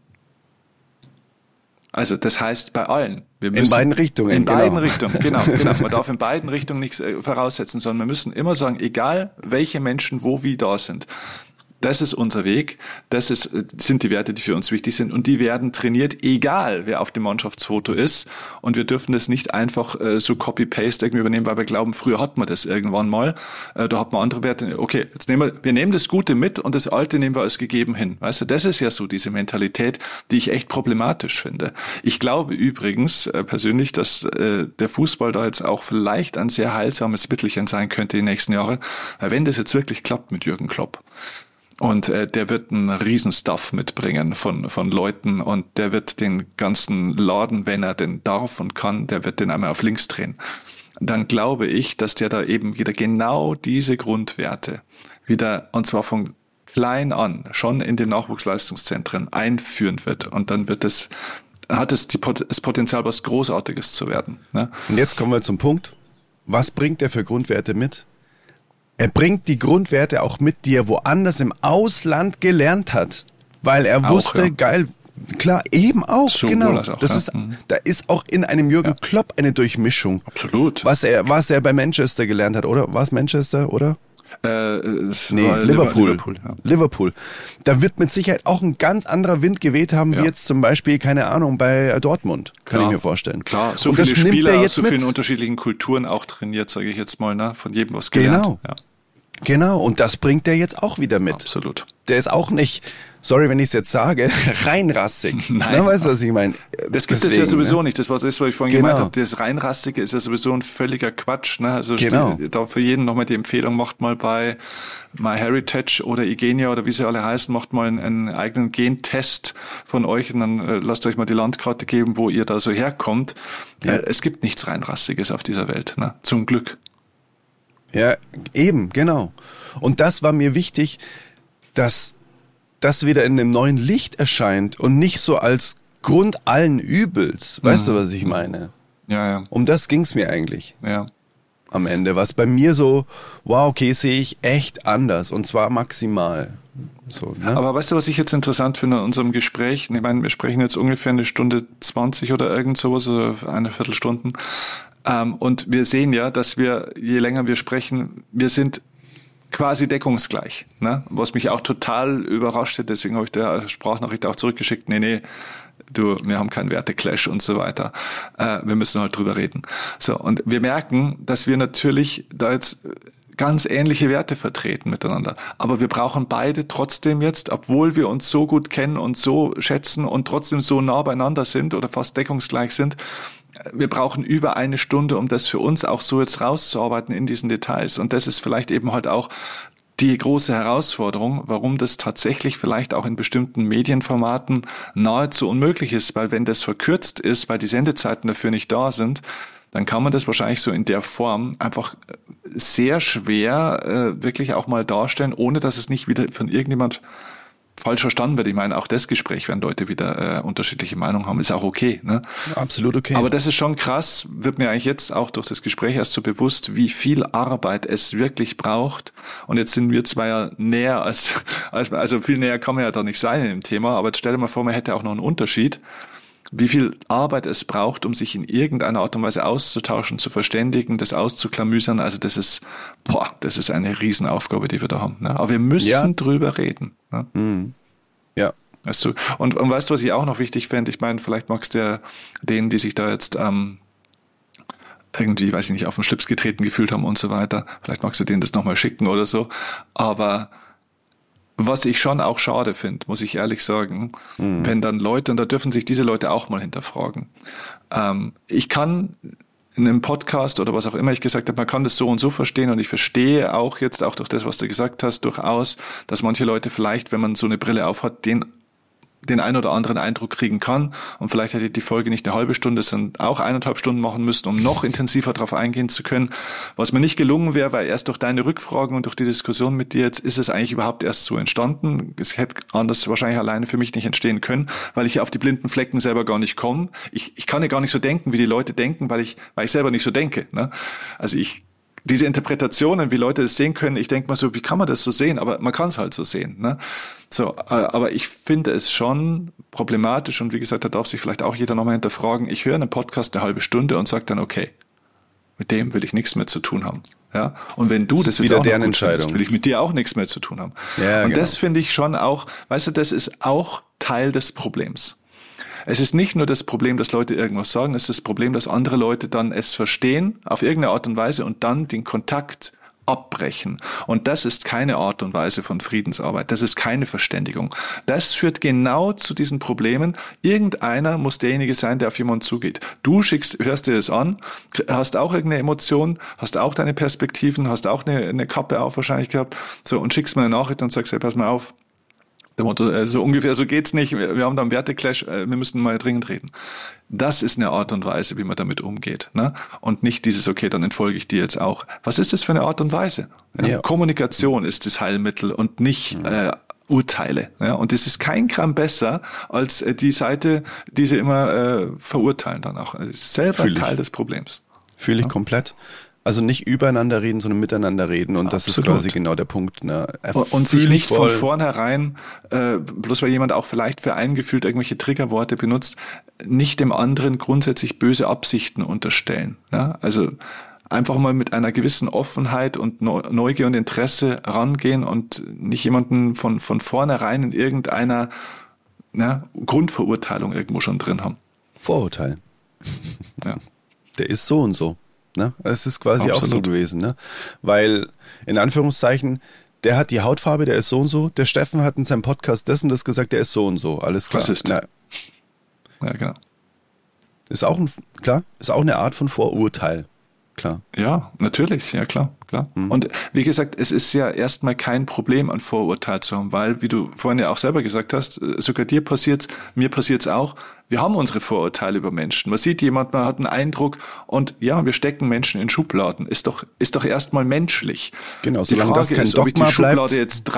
Also das heißt bei allen. Wir müssen in beiden Richtungen. In beiden Richtungen, genau. Man darf in beiden Richtungen nichts voraussetzen, sondern wir müssen immer sagen, egal welche Menschen wo wie da sind, das ist unser Weg, sind die Werte, die für uns wichtig sind und die werden trainiert, egal wer auf dem Mannschaftsfoto ist und wir dürfen das nicht einfach so Copy-Paste irgendwie übernehmen, weil wir glauben, früher hat man das irgendwann mal, da hat man andere Werte, okay, jetzt wir nehmen das Gute mit und das Alte nehmen wir als gegeben hin, weißt du, das ist ja so diese Mentalität, die ich echt problematisch finde. Ich glaube übrigens persönlich, dass der Fußball da jetzt auch vielleicht ein sehr heilsames Mittelchen sein könnte die nächsten Jahre, weil wenn das jetzt wirklich klappt mit Jürgen Klopp, und der wird einen Riesenstuff mitbringen von Leuten und der wird den ganzen Laden, wenn er denn darf und kann, der wird den einmal auf links drehen. Dann glaube ich, dass der da eben wieder genau diese Grundwerte wieder, und zwar von klein an, schon in den Nachwuchsleistungszentren einführen wird. Und dann hat es das Potenzial, was Großartiges zu werden. Ne? Und jetzt kommen wir zum Punkt. Was bringt er für Grundwerte mit? Er bringt die Grundwerte auch mit, die er woanders im Ausland gelernt hat. Weil er wusste, geil, klar, eben auch, so genau. Da ist auch in einem Jürgen Klopp eine Durchmischung. Absolut. Was er bei Manchester gelernt hat, oder? War es Manchester, oder? Liverpool. Liverpool. Da wird mit Sicherheit auch ein ganz anderer Wind geweht haben, wie jetzt zum Beispiel, keine Ahnung, bei Dortmund, kann ich mir vorstellen. Klar, so viele Spieler aus so vielen unterschiedlichen Kulturen auch trainiert, sage ich jetzt mal, ne? Von jedem was gelernt. Genau, und das bringt er jetzt auch wieder mit. Absolut. Der ist auch nicht, sorry, wenn ich es jetzt sage, reinrassig. Nein. Weißt du, was ich meine? Das gibt es ja sowieso nicht. Das war das, was ich vorhin gemeint habe. Das Reinrassige ist ja sowieso ein völliger Quatsch. Ne? Also da für jeden nochmal die Empfehlung, macht mal bei MyHeritage oder Igenia oder wie sie alle heißen, macht mal einen eigenen Gentest von euch und dann lasst euch mal die Landkarte geben, wo ihr da so herkommt. Ja. Es gibt nichts Reinrassiges auf dieser Welt. Ne? Zum Glück. Ja, eben, genau. Und das war mir wichtig, dass das wieder in einem neuen Licht erscheint und nicht so als Grund allen Übels. Weißt du, was ich meine? Ja. Um das ging's mir eigentlich. Ja. Am Ende. Was bei mir so, wow, okay, sehe ich echt anders. Und zwar maximal. So, ne? Aber weißt du, was ich jetzt interessant finde in unserem Gespräch? Ich meine, wir sprechen jetzt ungefähr 1:20 oder irgend sowas, oder eine Viertelstunde. Und wir sehen ja, dass wir, je länger wir sprechen, wir sind quasi deckungsgleich. Ne? Was mich auch total überraschte, deswegen habe ich der Sprachnachricht auch zurückgeschickt, nee, wir haben keinen Werteclash und so weiter. Wir müssen halt drüber reden. So, und wir merken, dass wir natürlich da jetzt ganz ähnliche Werte vertreten miteinander. Aber wir brauchen beide trotzdem jetzt, obwohl wir uns so gut kennen und so schätzen und trotzdem so nah beieinander sind oder fast deckungsgleich sind, wir brauchen über 1 Stunde, um das für uns auch so jetzt rauszuarbeiten in diesen Details. Und das ist vielleicht eben halt auch die große Herausforderung, warum das tatsächlich vielleicht auch in bestimmten Medienformaten nahezu unmöglich ist. Weil wenn das verkürzt ist, weil die Sendezeiten dafür nicht da sind, dann kann man das wahrscheinlich so in der Form einfach sehr schwer wirklich auch mal darstellen, ohne dass es nicht wieder von irgendjemand falsch verstanden wird. Ich meine, auch das Gespräch, wenn Leute wieder unterschiedliche Meinungen haben, ist auch okay. Ne? Absolut okay. Aber das ist schon krass, wird mir eigentlich jetzt auch durch das Gespräch erst so bewusst, wie viel Arbeit es wirklich braucht. Und jetzt sind wir zwar ja näher also viel näher kann man ja da nicht sein in dem Thema, aber jetzt stell dir mal vor, man hätte auch noch einen Unterschied, wie viel Arbeit es braucht, um sich in irgendeiner Art und Weise auszutauschen, zu verständigen, das auszuklamüsern. Also das ist eine Riesenaufgabe, die wir da haben. Ne? Aber wir müssen drüber reden. Ne? Mhm. Ja. Weißt du? Und weißt du, was ich auch noch wichtig fände? Ich meine, vielleicht magst du ja denen, die sich da jetzt irgendwie, weiß ich nicht, auf den Schlips getreten gefühlt haben und so weiter, vielleicht magst du denen das nochmal schicken oder so. Aber was ich schon auch schade finde, muss ich ehrlich sagen, wenn dann Leute, und da dürfen sich diese Leute auch mal hinterfragen. Ich kann in einem Podcast oder was auch immer ich gesagt habe, man kann das so und so verstehen und ich verstehe auch jetzt, auch durch das, was du gesagt hast, durchaus, dass manche Leute vielleicht, wenn man so eine Brille aufhat, den ein oder anderen Eindruck kriegen kann und vielleicht hätte die Folge nicht 1/2 Stunde, sondern auch 1,5 Stunden machen müssen, um noch intensiver darauf eingehen zu können, was mir nicht gelungen wäre, weil erst durch deine Rückfragen und durch die Diskussion mit dir jetzt ist es eigentlich überhaupt erst so entstanden. Es hätte anders wahrscheinlich alleine für mich nicht entstehen können, weil ich auf die blinden Flecken selber gar nicht komme. Ich kann ja gar nicht so denken, wie die Leute denken, weil ich selber nicht so denke. Ne? Also ich diese Interpretationen, wie Leute es sehen können, ich denke mal so, wie kann man das so sehen? Aber man kann es halt so sehen. Ne? So, aber ich finde es schon problematisch und wie gesagt, da darf sich vielleicht auch jeder nochmal hinterfragen. Ich höre einen Podcast eine halbe Stunde und sage dann, okay, mit dem will ich nichts mehr zu tun haben. Ja? Und wenn du das jetzt auch noch gut findest, will ich mit dir auch nichts mehr zu tun haben. Ja, und das finde ich schon auch, weißt du, das ist auch Teil des Problems. Es ist nicht nur das Problem, dass Leute irgendwas sagen, es ist das Problem, dass andere Leute dann es verstehen, auf irgendeine Art und Weise und dann den Kontakt abbrechen. Und das ist keine Art und Weise von Friedensarbeit. Das ist keine Verständigung. Das führt genau zu diesen Problemen. Irgendeiner muss derjenige sein, der auf jemanden zugeht. Du hörst dir das an, hast auch irgendeine Emotion, hast auch deine Perspektiven, hast auch eine Kappe auf wahrscheinlich gehabt, so, und schickst mir eine Nachricht und sagst, hey, pass mal auf. Der Motto, so ungefähr, so geht's nicht, wir haben da einen Werteclash, wir müssen mal dringend reden. Das ist eine Art und Weise, wie man damit umgeht, ne? Und nicht dieses, okay, dann entfolge ich dir jetzt auch. Was ist das für eine Art und Weise? Ja? Kommunikation ist das Heilmittel und nicht Urteile. Ja? Und es ist kein Gramm besser als die Seite, die sie immer verurteilen dann auch. Das ist selber Teil des Problems. Fühle ich komplett. Also nicht übereinander reden, sondern miteinander reden. Und das ist quasi genau der Punkt. Ne? Und sich nicht von vornherein, bloß weil jemand auch vielleicht für einen gefühlt irgendwelche Triggerworte benutzt, nicht dem anderen grundsätzlich böse Absichten unterstellen. Ja? Also einfach mal mit einer gewissen Offenheit und Neugier und Interesse rangehen und nicht jemanden von vornherein in irgendeiner Grundverurteilung irgendwo schon drin haben. Vorurteil. Ja. Der ist so und so. Ne? Es ist quasi auch so gewesen, ne? Weil, in Anführungszeichen, der hat die Hautfarbe, der ist so und so, der Steffen hat in seinem Podcast das und das gesagt, der ist so und so, alles klar. Rassist. Ja, genau. Ist auch eine Art von Vorurteil, klar. Ja, natürlich, ja klar. Mhm. Und wie gesagt, es ist ja erstmal kein Problem, ein Vorurteil zu haben, weil, wie du vorhin ja auch selber gesagt hast, sogar dir passiert's, mir passiert's auch, wir haben unsere Vorurteile über Menschen. Man sieht jemand, man hat einen Eindruck und ja, wir stecken Menschen in Schubladen. Ist doch erstmal menschlich. Genau, solange das kein Dogma bleibt. Ob ich die Schublade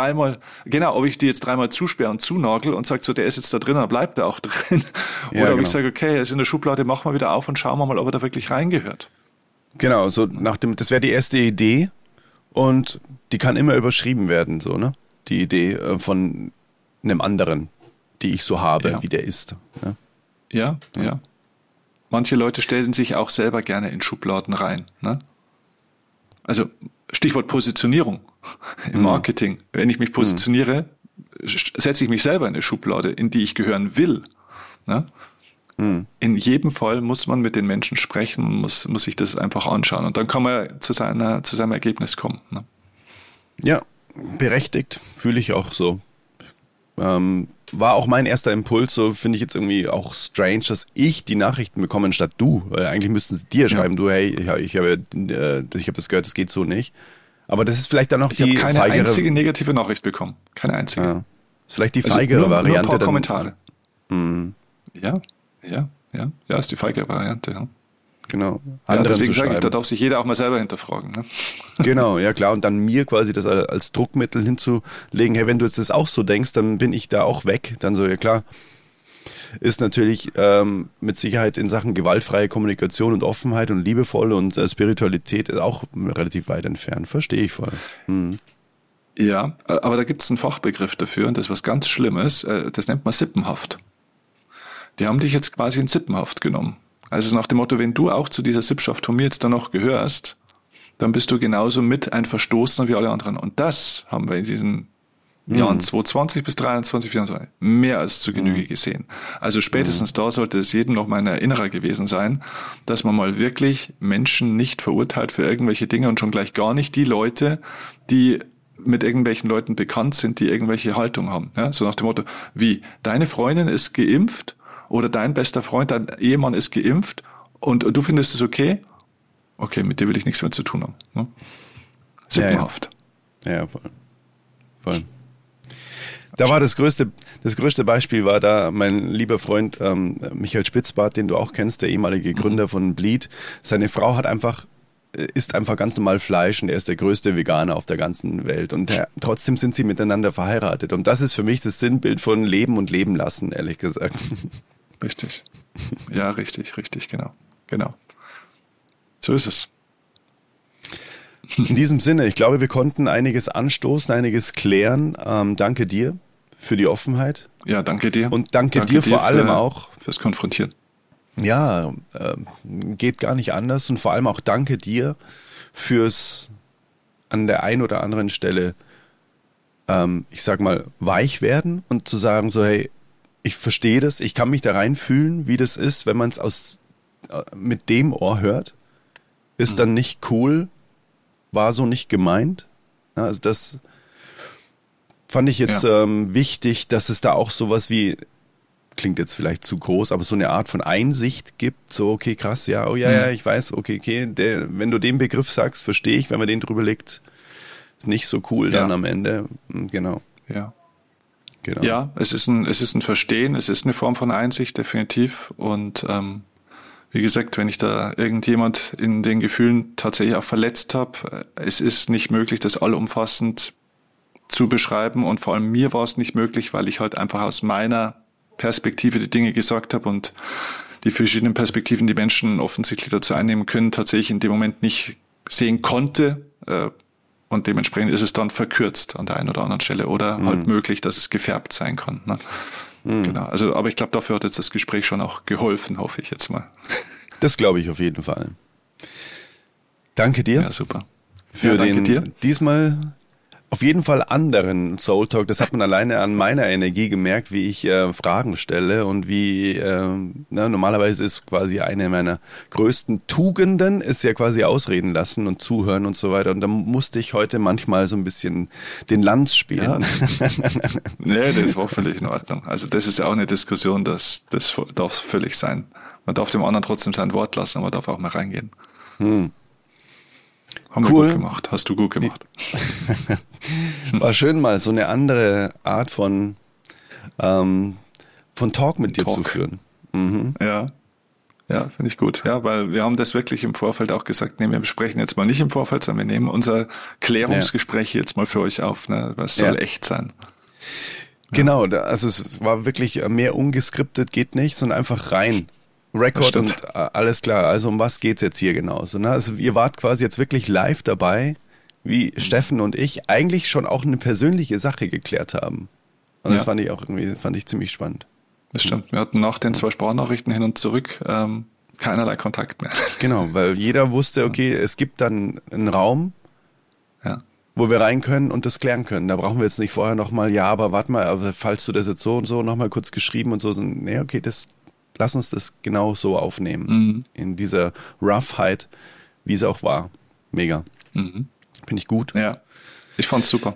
ob ich die jetzt dreimal zusperre und zunagel und sage so, der ist jetzt da drin, dann bleibt er auch drin. Oder ob ich sage, okay, er ist in der Schublade, machen wir wieder auf und schauen wir mal, ob er da wirklich reingehört. Genau, so das wäre die erste Idee und die kann immer überschrieben werden, so, ne? Die Idee von einem anderen, die ich so habe, wie der ist. Ne? Ja. Manche Leute stellen sich auch selber gerne in Schubladen rein. Ne? Also Stichwort Positionierung im Marketing. Wenn ich mich positioniere, setze ich mich selber in eine Schublade, in die ich gehören will. Ne? In jedem Fall muss man mit den Menschen sprechen und muss sich das einfach anschauen. Und dann kann man zu seinem Ergebnis kommen. Ne? Ja, berechtigt, fühle ich auch so. War auch mein erster Impuls, so finde ich jetzt irgendwie auch strange, dass ich die Nachrichten bekomme statt du. Weil eigentlich müssten sie dir schreiben, du, hey, ich habe das gehört, das geht so nicht. Aber das ist vielleicht dann noch die feigere... Ich habe keine einzige negative Nachricht bekommen. Keine einzige. Ja. Ist vielleicht die feigere Variante. Nur ein paar Kommentare. Ja, ist die feige Variante. Ja. Genau. Deswegen sage ich, da darf sich jeder auch mal selber hinterfragen. Ne? Genau, ja klar. Und dann mir quasi das als Druckmittel hinzulegen, hey, wenn du jetzt das auch so denkst, dann bin ich da auch weg. Dann so, ja klar, ist natürlich mit Sicherheit in Sachen gewaltfreie Kommunikation und Offenheit und liebevoll und Spiritualität auch relativ weit entfernt. Verstehe ich voll. Ja, aber da gibt es einen Fachbegriff dafür und das ist was ganz Schlimmes. Das nennt man Sippenhaft. Die haben dich jetzt quasi in Sippenhaft genommen. Also nach dem Motto, wenn du auch zu dieser Sippschaft von mir jetzt dann noch gehörst, dann bist du genauso mit ein Verstoßener wie alle anderen. Und das haben wir in diesen Jahren 2020 bis 2023, 2024 mehr als zu Genüge gesehen. Also spätestens da sollte es jedem noch mal ein Erinnerer gewesen sein, dass man mal wirklich Menschen nicht verurteilt für irgendwelche Dinge und schon gleich gar nicht die Leute, die mit irgendwelchen Leuten bekannt sind, die irgendwelche Haltung haben. Ja, so nach dem Motto, wie, deine Freundin ist geimpft oder dein bester Freund, dein Ehemann ist geimpft und du findest es okay? Okay, mit dir will ich nichts mehr zu tun haben. Ne? Sippenhaft. Ja, voll. Da war das größte Beispiel war da mein lieber Freund Michael Spitzbart, den du auch kennst, der ehemalige Gründer von Bleed. Seine Frau isst einfach ganz normal Fleisch und er ist der größte Veganer auf der ganzen Welt und trotzdem sind sie miteinander verheiratet und das ist für mich das Sinnbild von Leben und Leben lassen, ehrlich gesagt. Richtig. Ja, richtig, genau. So ist es. In diesem Sinne, ich glaube, wir konnten einiges anstoßen, einiges klären. Danke dir für die Offenheit. Ja, danke dir. Und danke dir vor allem auch fürs Konfrontieren. Ja, geht gar nicht anders. Und vor allem auch danke dir fürs an der einen oder anderen Stelle, ich sag mal, weich werden und zu sagen so, hey, ich verstehe das, ich kann mich da reinfühlen, wie das ist, wenn man es mit dem Ohr hört. Ist dann nicht cool, war so nicht gemeint. Ja, also das fand ich jetzt wichtig, dass es da auch sowas wie, klingt jetzt vielleicht zu groß, aber so eine Art von Einsicht gibt, so okay, krass, ja, oh ja, ich weiß, okay, wenn du den Begriff sagst, verstehe ich, wenn man den drüber legt, ist nicht so cool dann am Ende, genau. Ja. Genau. Ja, es ist ein Verstehen, es ist eine Form von Einsicht, definitiv, und wie gesagt, wenn ich da irgendjemand in den Gefühlen tatsächlich auch verletzt habe, es ist nicht möglich, das allumfassend zu beschreiben, und vor allem mir war es nicht möglich, weil ich halt einfach aus meiner Perspektive die Dinge gesagt habe und die verschiedenen Perspektiven, die Menschen offensichtlich dazu einnehmen können, tatsächlich in dem Moment nicht sehen konnte, und dementsprechend ist es dann verkürzt an der einen oder anderen Stelle oder halt möglich, dass es gefärbt sein kann. Ne? Genau. Also, aber ich glaube, dafür hat jetzt das Gespräch schon auch geholfen, hoffe ich jetzt mal. Das glaube ich auf jeden Fall. Danke dir. Ja, super. Für den diesmal auf jeden Fall anderen Soul Talk. Das hat man alleine an meiner Energie gemerkt, wie ich Fragen stelle und wie normalerweise ist quasi eine meiner größten Tugenden, ist ja quasi ausreden lassen und zuhören und so weiter. Und da musste ich heute manchmal so ein bisschen den Lanz spielen. Ja. Nee, das war völlig in Ordnung. Also das ist ja auch eine Diskussion, das darf völlig sein. Man darf dem anderen trotzdem sein Wort lassen, aber man darf auch mal reingehen. Haben wir gut gemacht. Hast du gut gemacht. War schön, mal so eine andere Art von Talk mit dir zu führen. Mhm. Ja, finde ich gut. Ja, weil wir haben das wirklich im Vorfeld auch gesagt, nee, wir besprechen jetzt mal nicht im Vorfeld, sondern wir nehmen unser Klärungsgespräch jetzt mal für euch auf. Ne? Das soll echt sein. Genau, also es war wirklich mehr ungeskriptet, geht nicht, sondern einfach rein. Record und alles klar. Also um was geht's jetzt hier genau? So, ne? Also ihr wart quasi jetzt wirklich live dabei, wie Steffen und ich eigentlich schon auch eine persönliche Sache geklärt haben. Und das fand ich ziemlich spannend. Das stimmt. Wir hatten nach den 2 Sprachnachrichten hin und zurück keinerlei Kontakt mehr. Genau, weil jeder wusste, okay, es gibt dann einen Raum, wo wir rein können und das klären können. Da brauchen wir jetzt nicht vorher nochmal, aber warte mal, aber falls du das jetzt so und so nochmal kurz geschrieben und so, nee, okay, lass uns das genau so aufnehmen. In dieser Roughheit, wie es auch war. Mega. Finde ich gut. Ja, ich fand's super.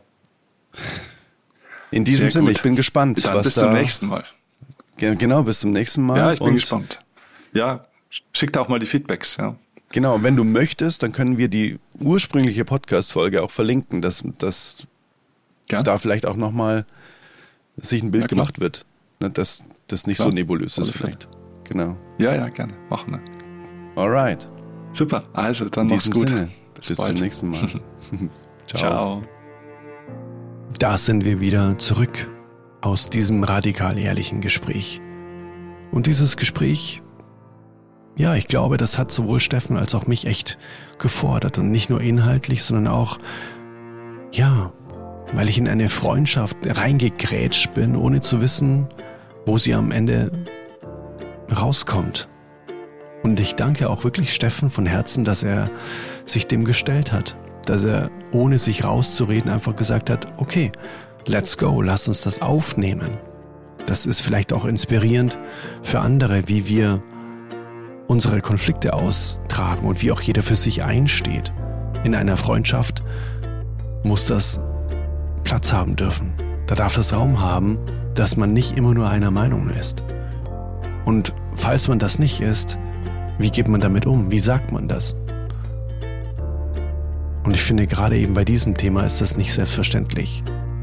In diesem Sinne, ich bin gespannt. Dann bis zum nächsten Mal. Genau, bis zum nächsten Mal. Ja, ich bin gespannt. Ja, schickt auch mal die Feedbacks, ja. Genau, wenn du möchtest, dann können wir die ursprüngliche Podcast-Folge auch verlinken, dass da vielleicht auch nochmal sich ein Bild gemacht wird. Dass das nicht so nebulös ist vielleicht. Genau. Ja, gerne. Machen wir. Alright. Super. Also, dann mach's gut. Sinne. Bis zum nächsten Mal. Ciao. Da sind wir wieder zurück aus diesem radikal ehrlichen Gespräch. Und dieses Gespräch, ja, ich glaube, das hat sowohl Steffen als auch mich echt gefordert. Und nicht nur inhaltlich, sondern auch, ja, weil ich in eine Freundschaft reingegrätscht bin, ohne zu wissen, wo sie am Ende rauskommt. Und ich danke auch wirklich Steffen von Herzen, dass er sich dem gestellt hat. Dass er, ohne sich rauszureden, einfach gesagt hat, okay, let's go, lass uns das aufnehmen. Das ist vielleicht auch inspirierend für andere, wie wir unsere Konflikte austragen und wie auch jeder für sich einsteht. In einer Freundschaft muss das Platz haben dürfen. Da darf das Raum haben, dass man nicht immer nur einer Meinung ist. Und falls man das nicht ist, wie geht man damit um? Wie sagt man das? Und ich finde, gerade eben bei diesem Thema ist das nicht selbstverständlich.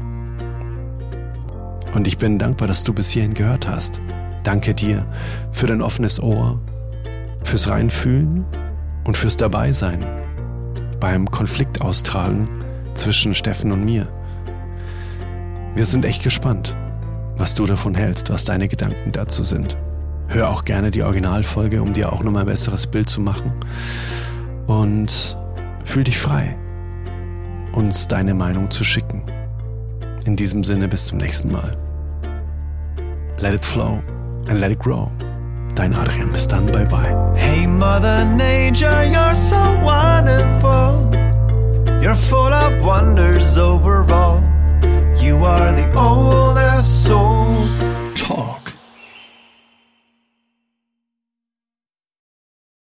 Und ich bin dankbar, dass du bis hierhin gehört hast. Danke dir für dein offenes Ohr, fürs Reinfühlen und fürs Dabeisein beim Konflikt austragen zwischen Steffen und mir. Wir sind echt gespannt, was du davon hältst, was deine Gedanken dazu sind. Hör auch gerne die Originalfolge, um dir auch nochmal ein besseres Bild zu machen. Und fühl dich frei. uns deine Meinung zu schicken. In diesem Sinne, bis zum nächsten Mal. Let it flow and let it grow. Dein Adrian, bis dann, bye bye. Hey Mother Nature, you're so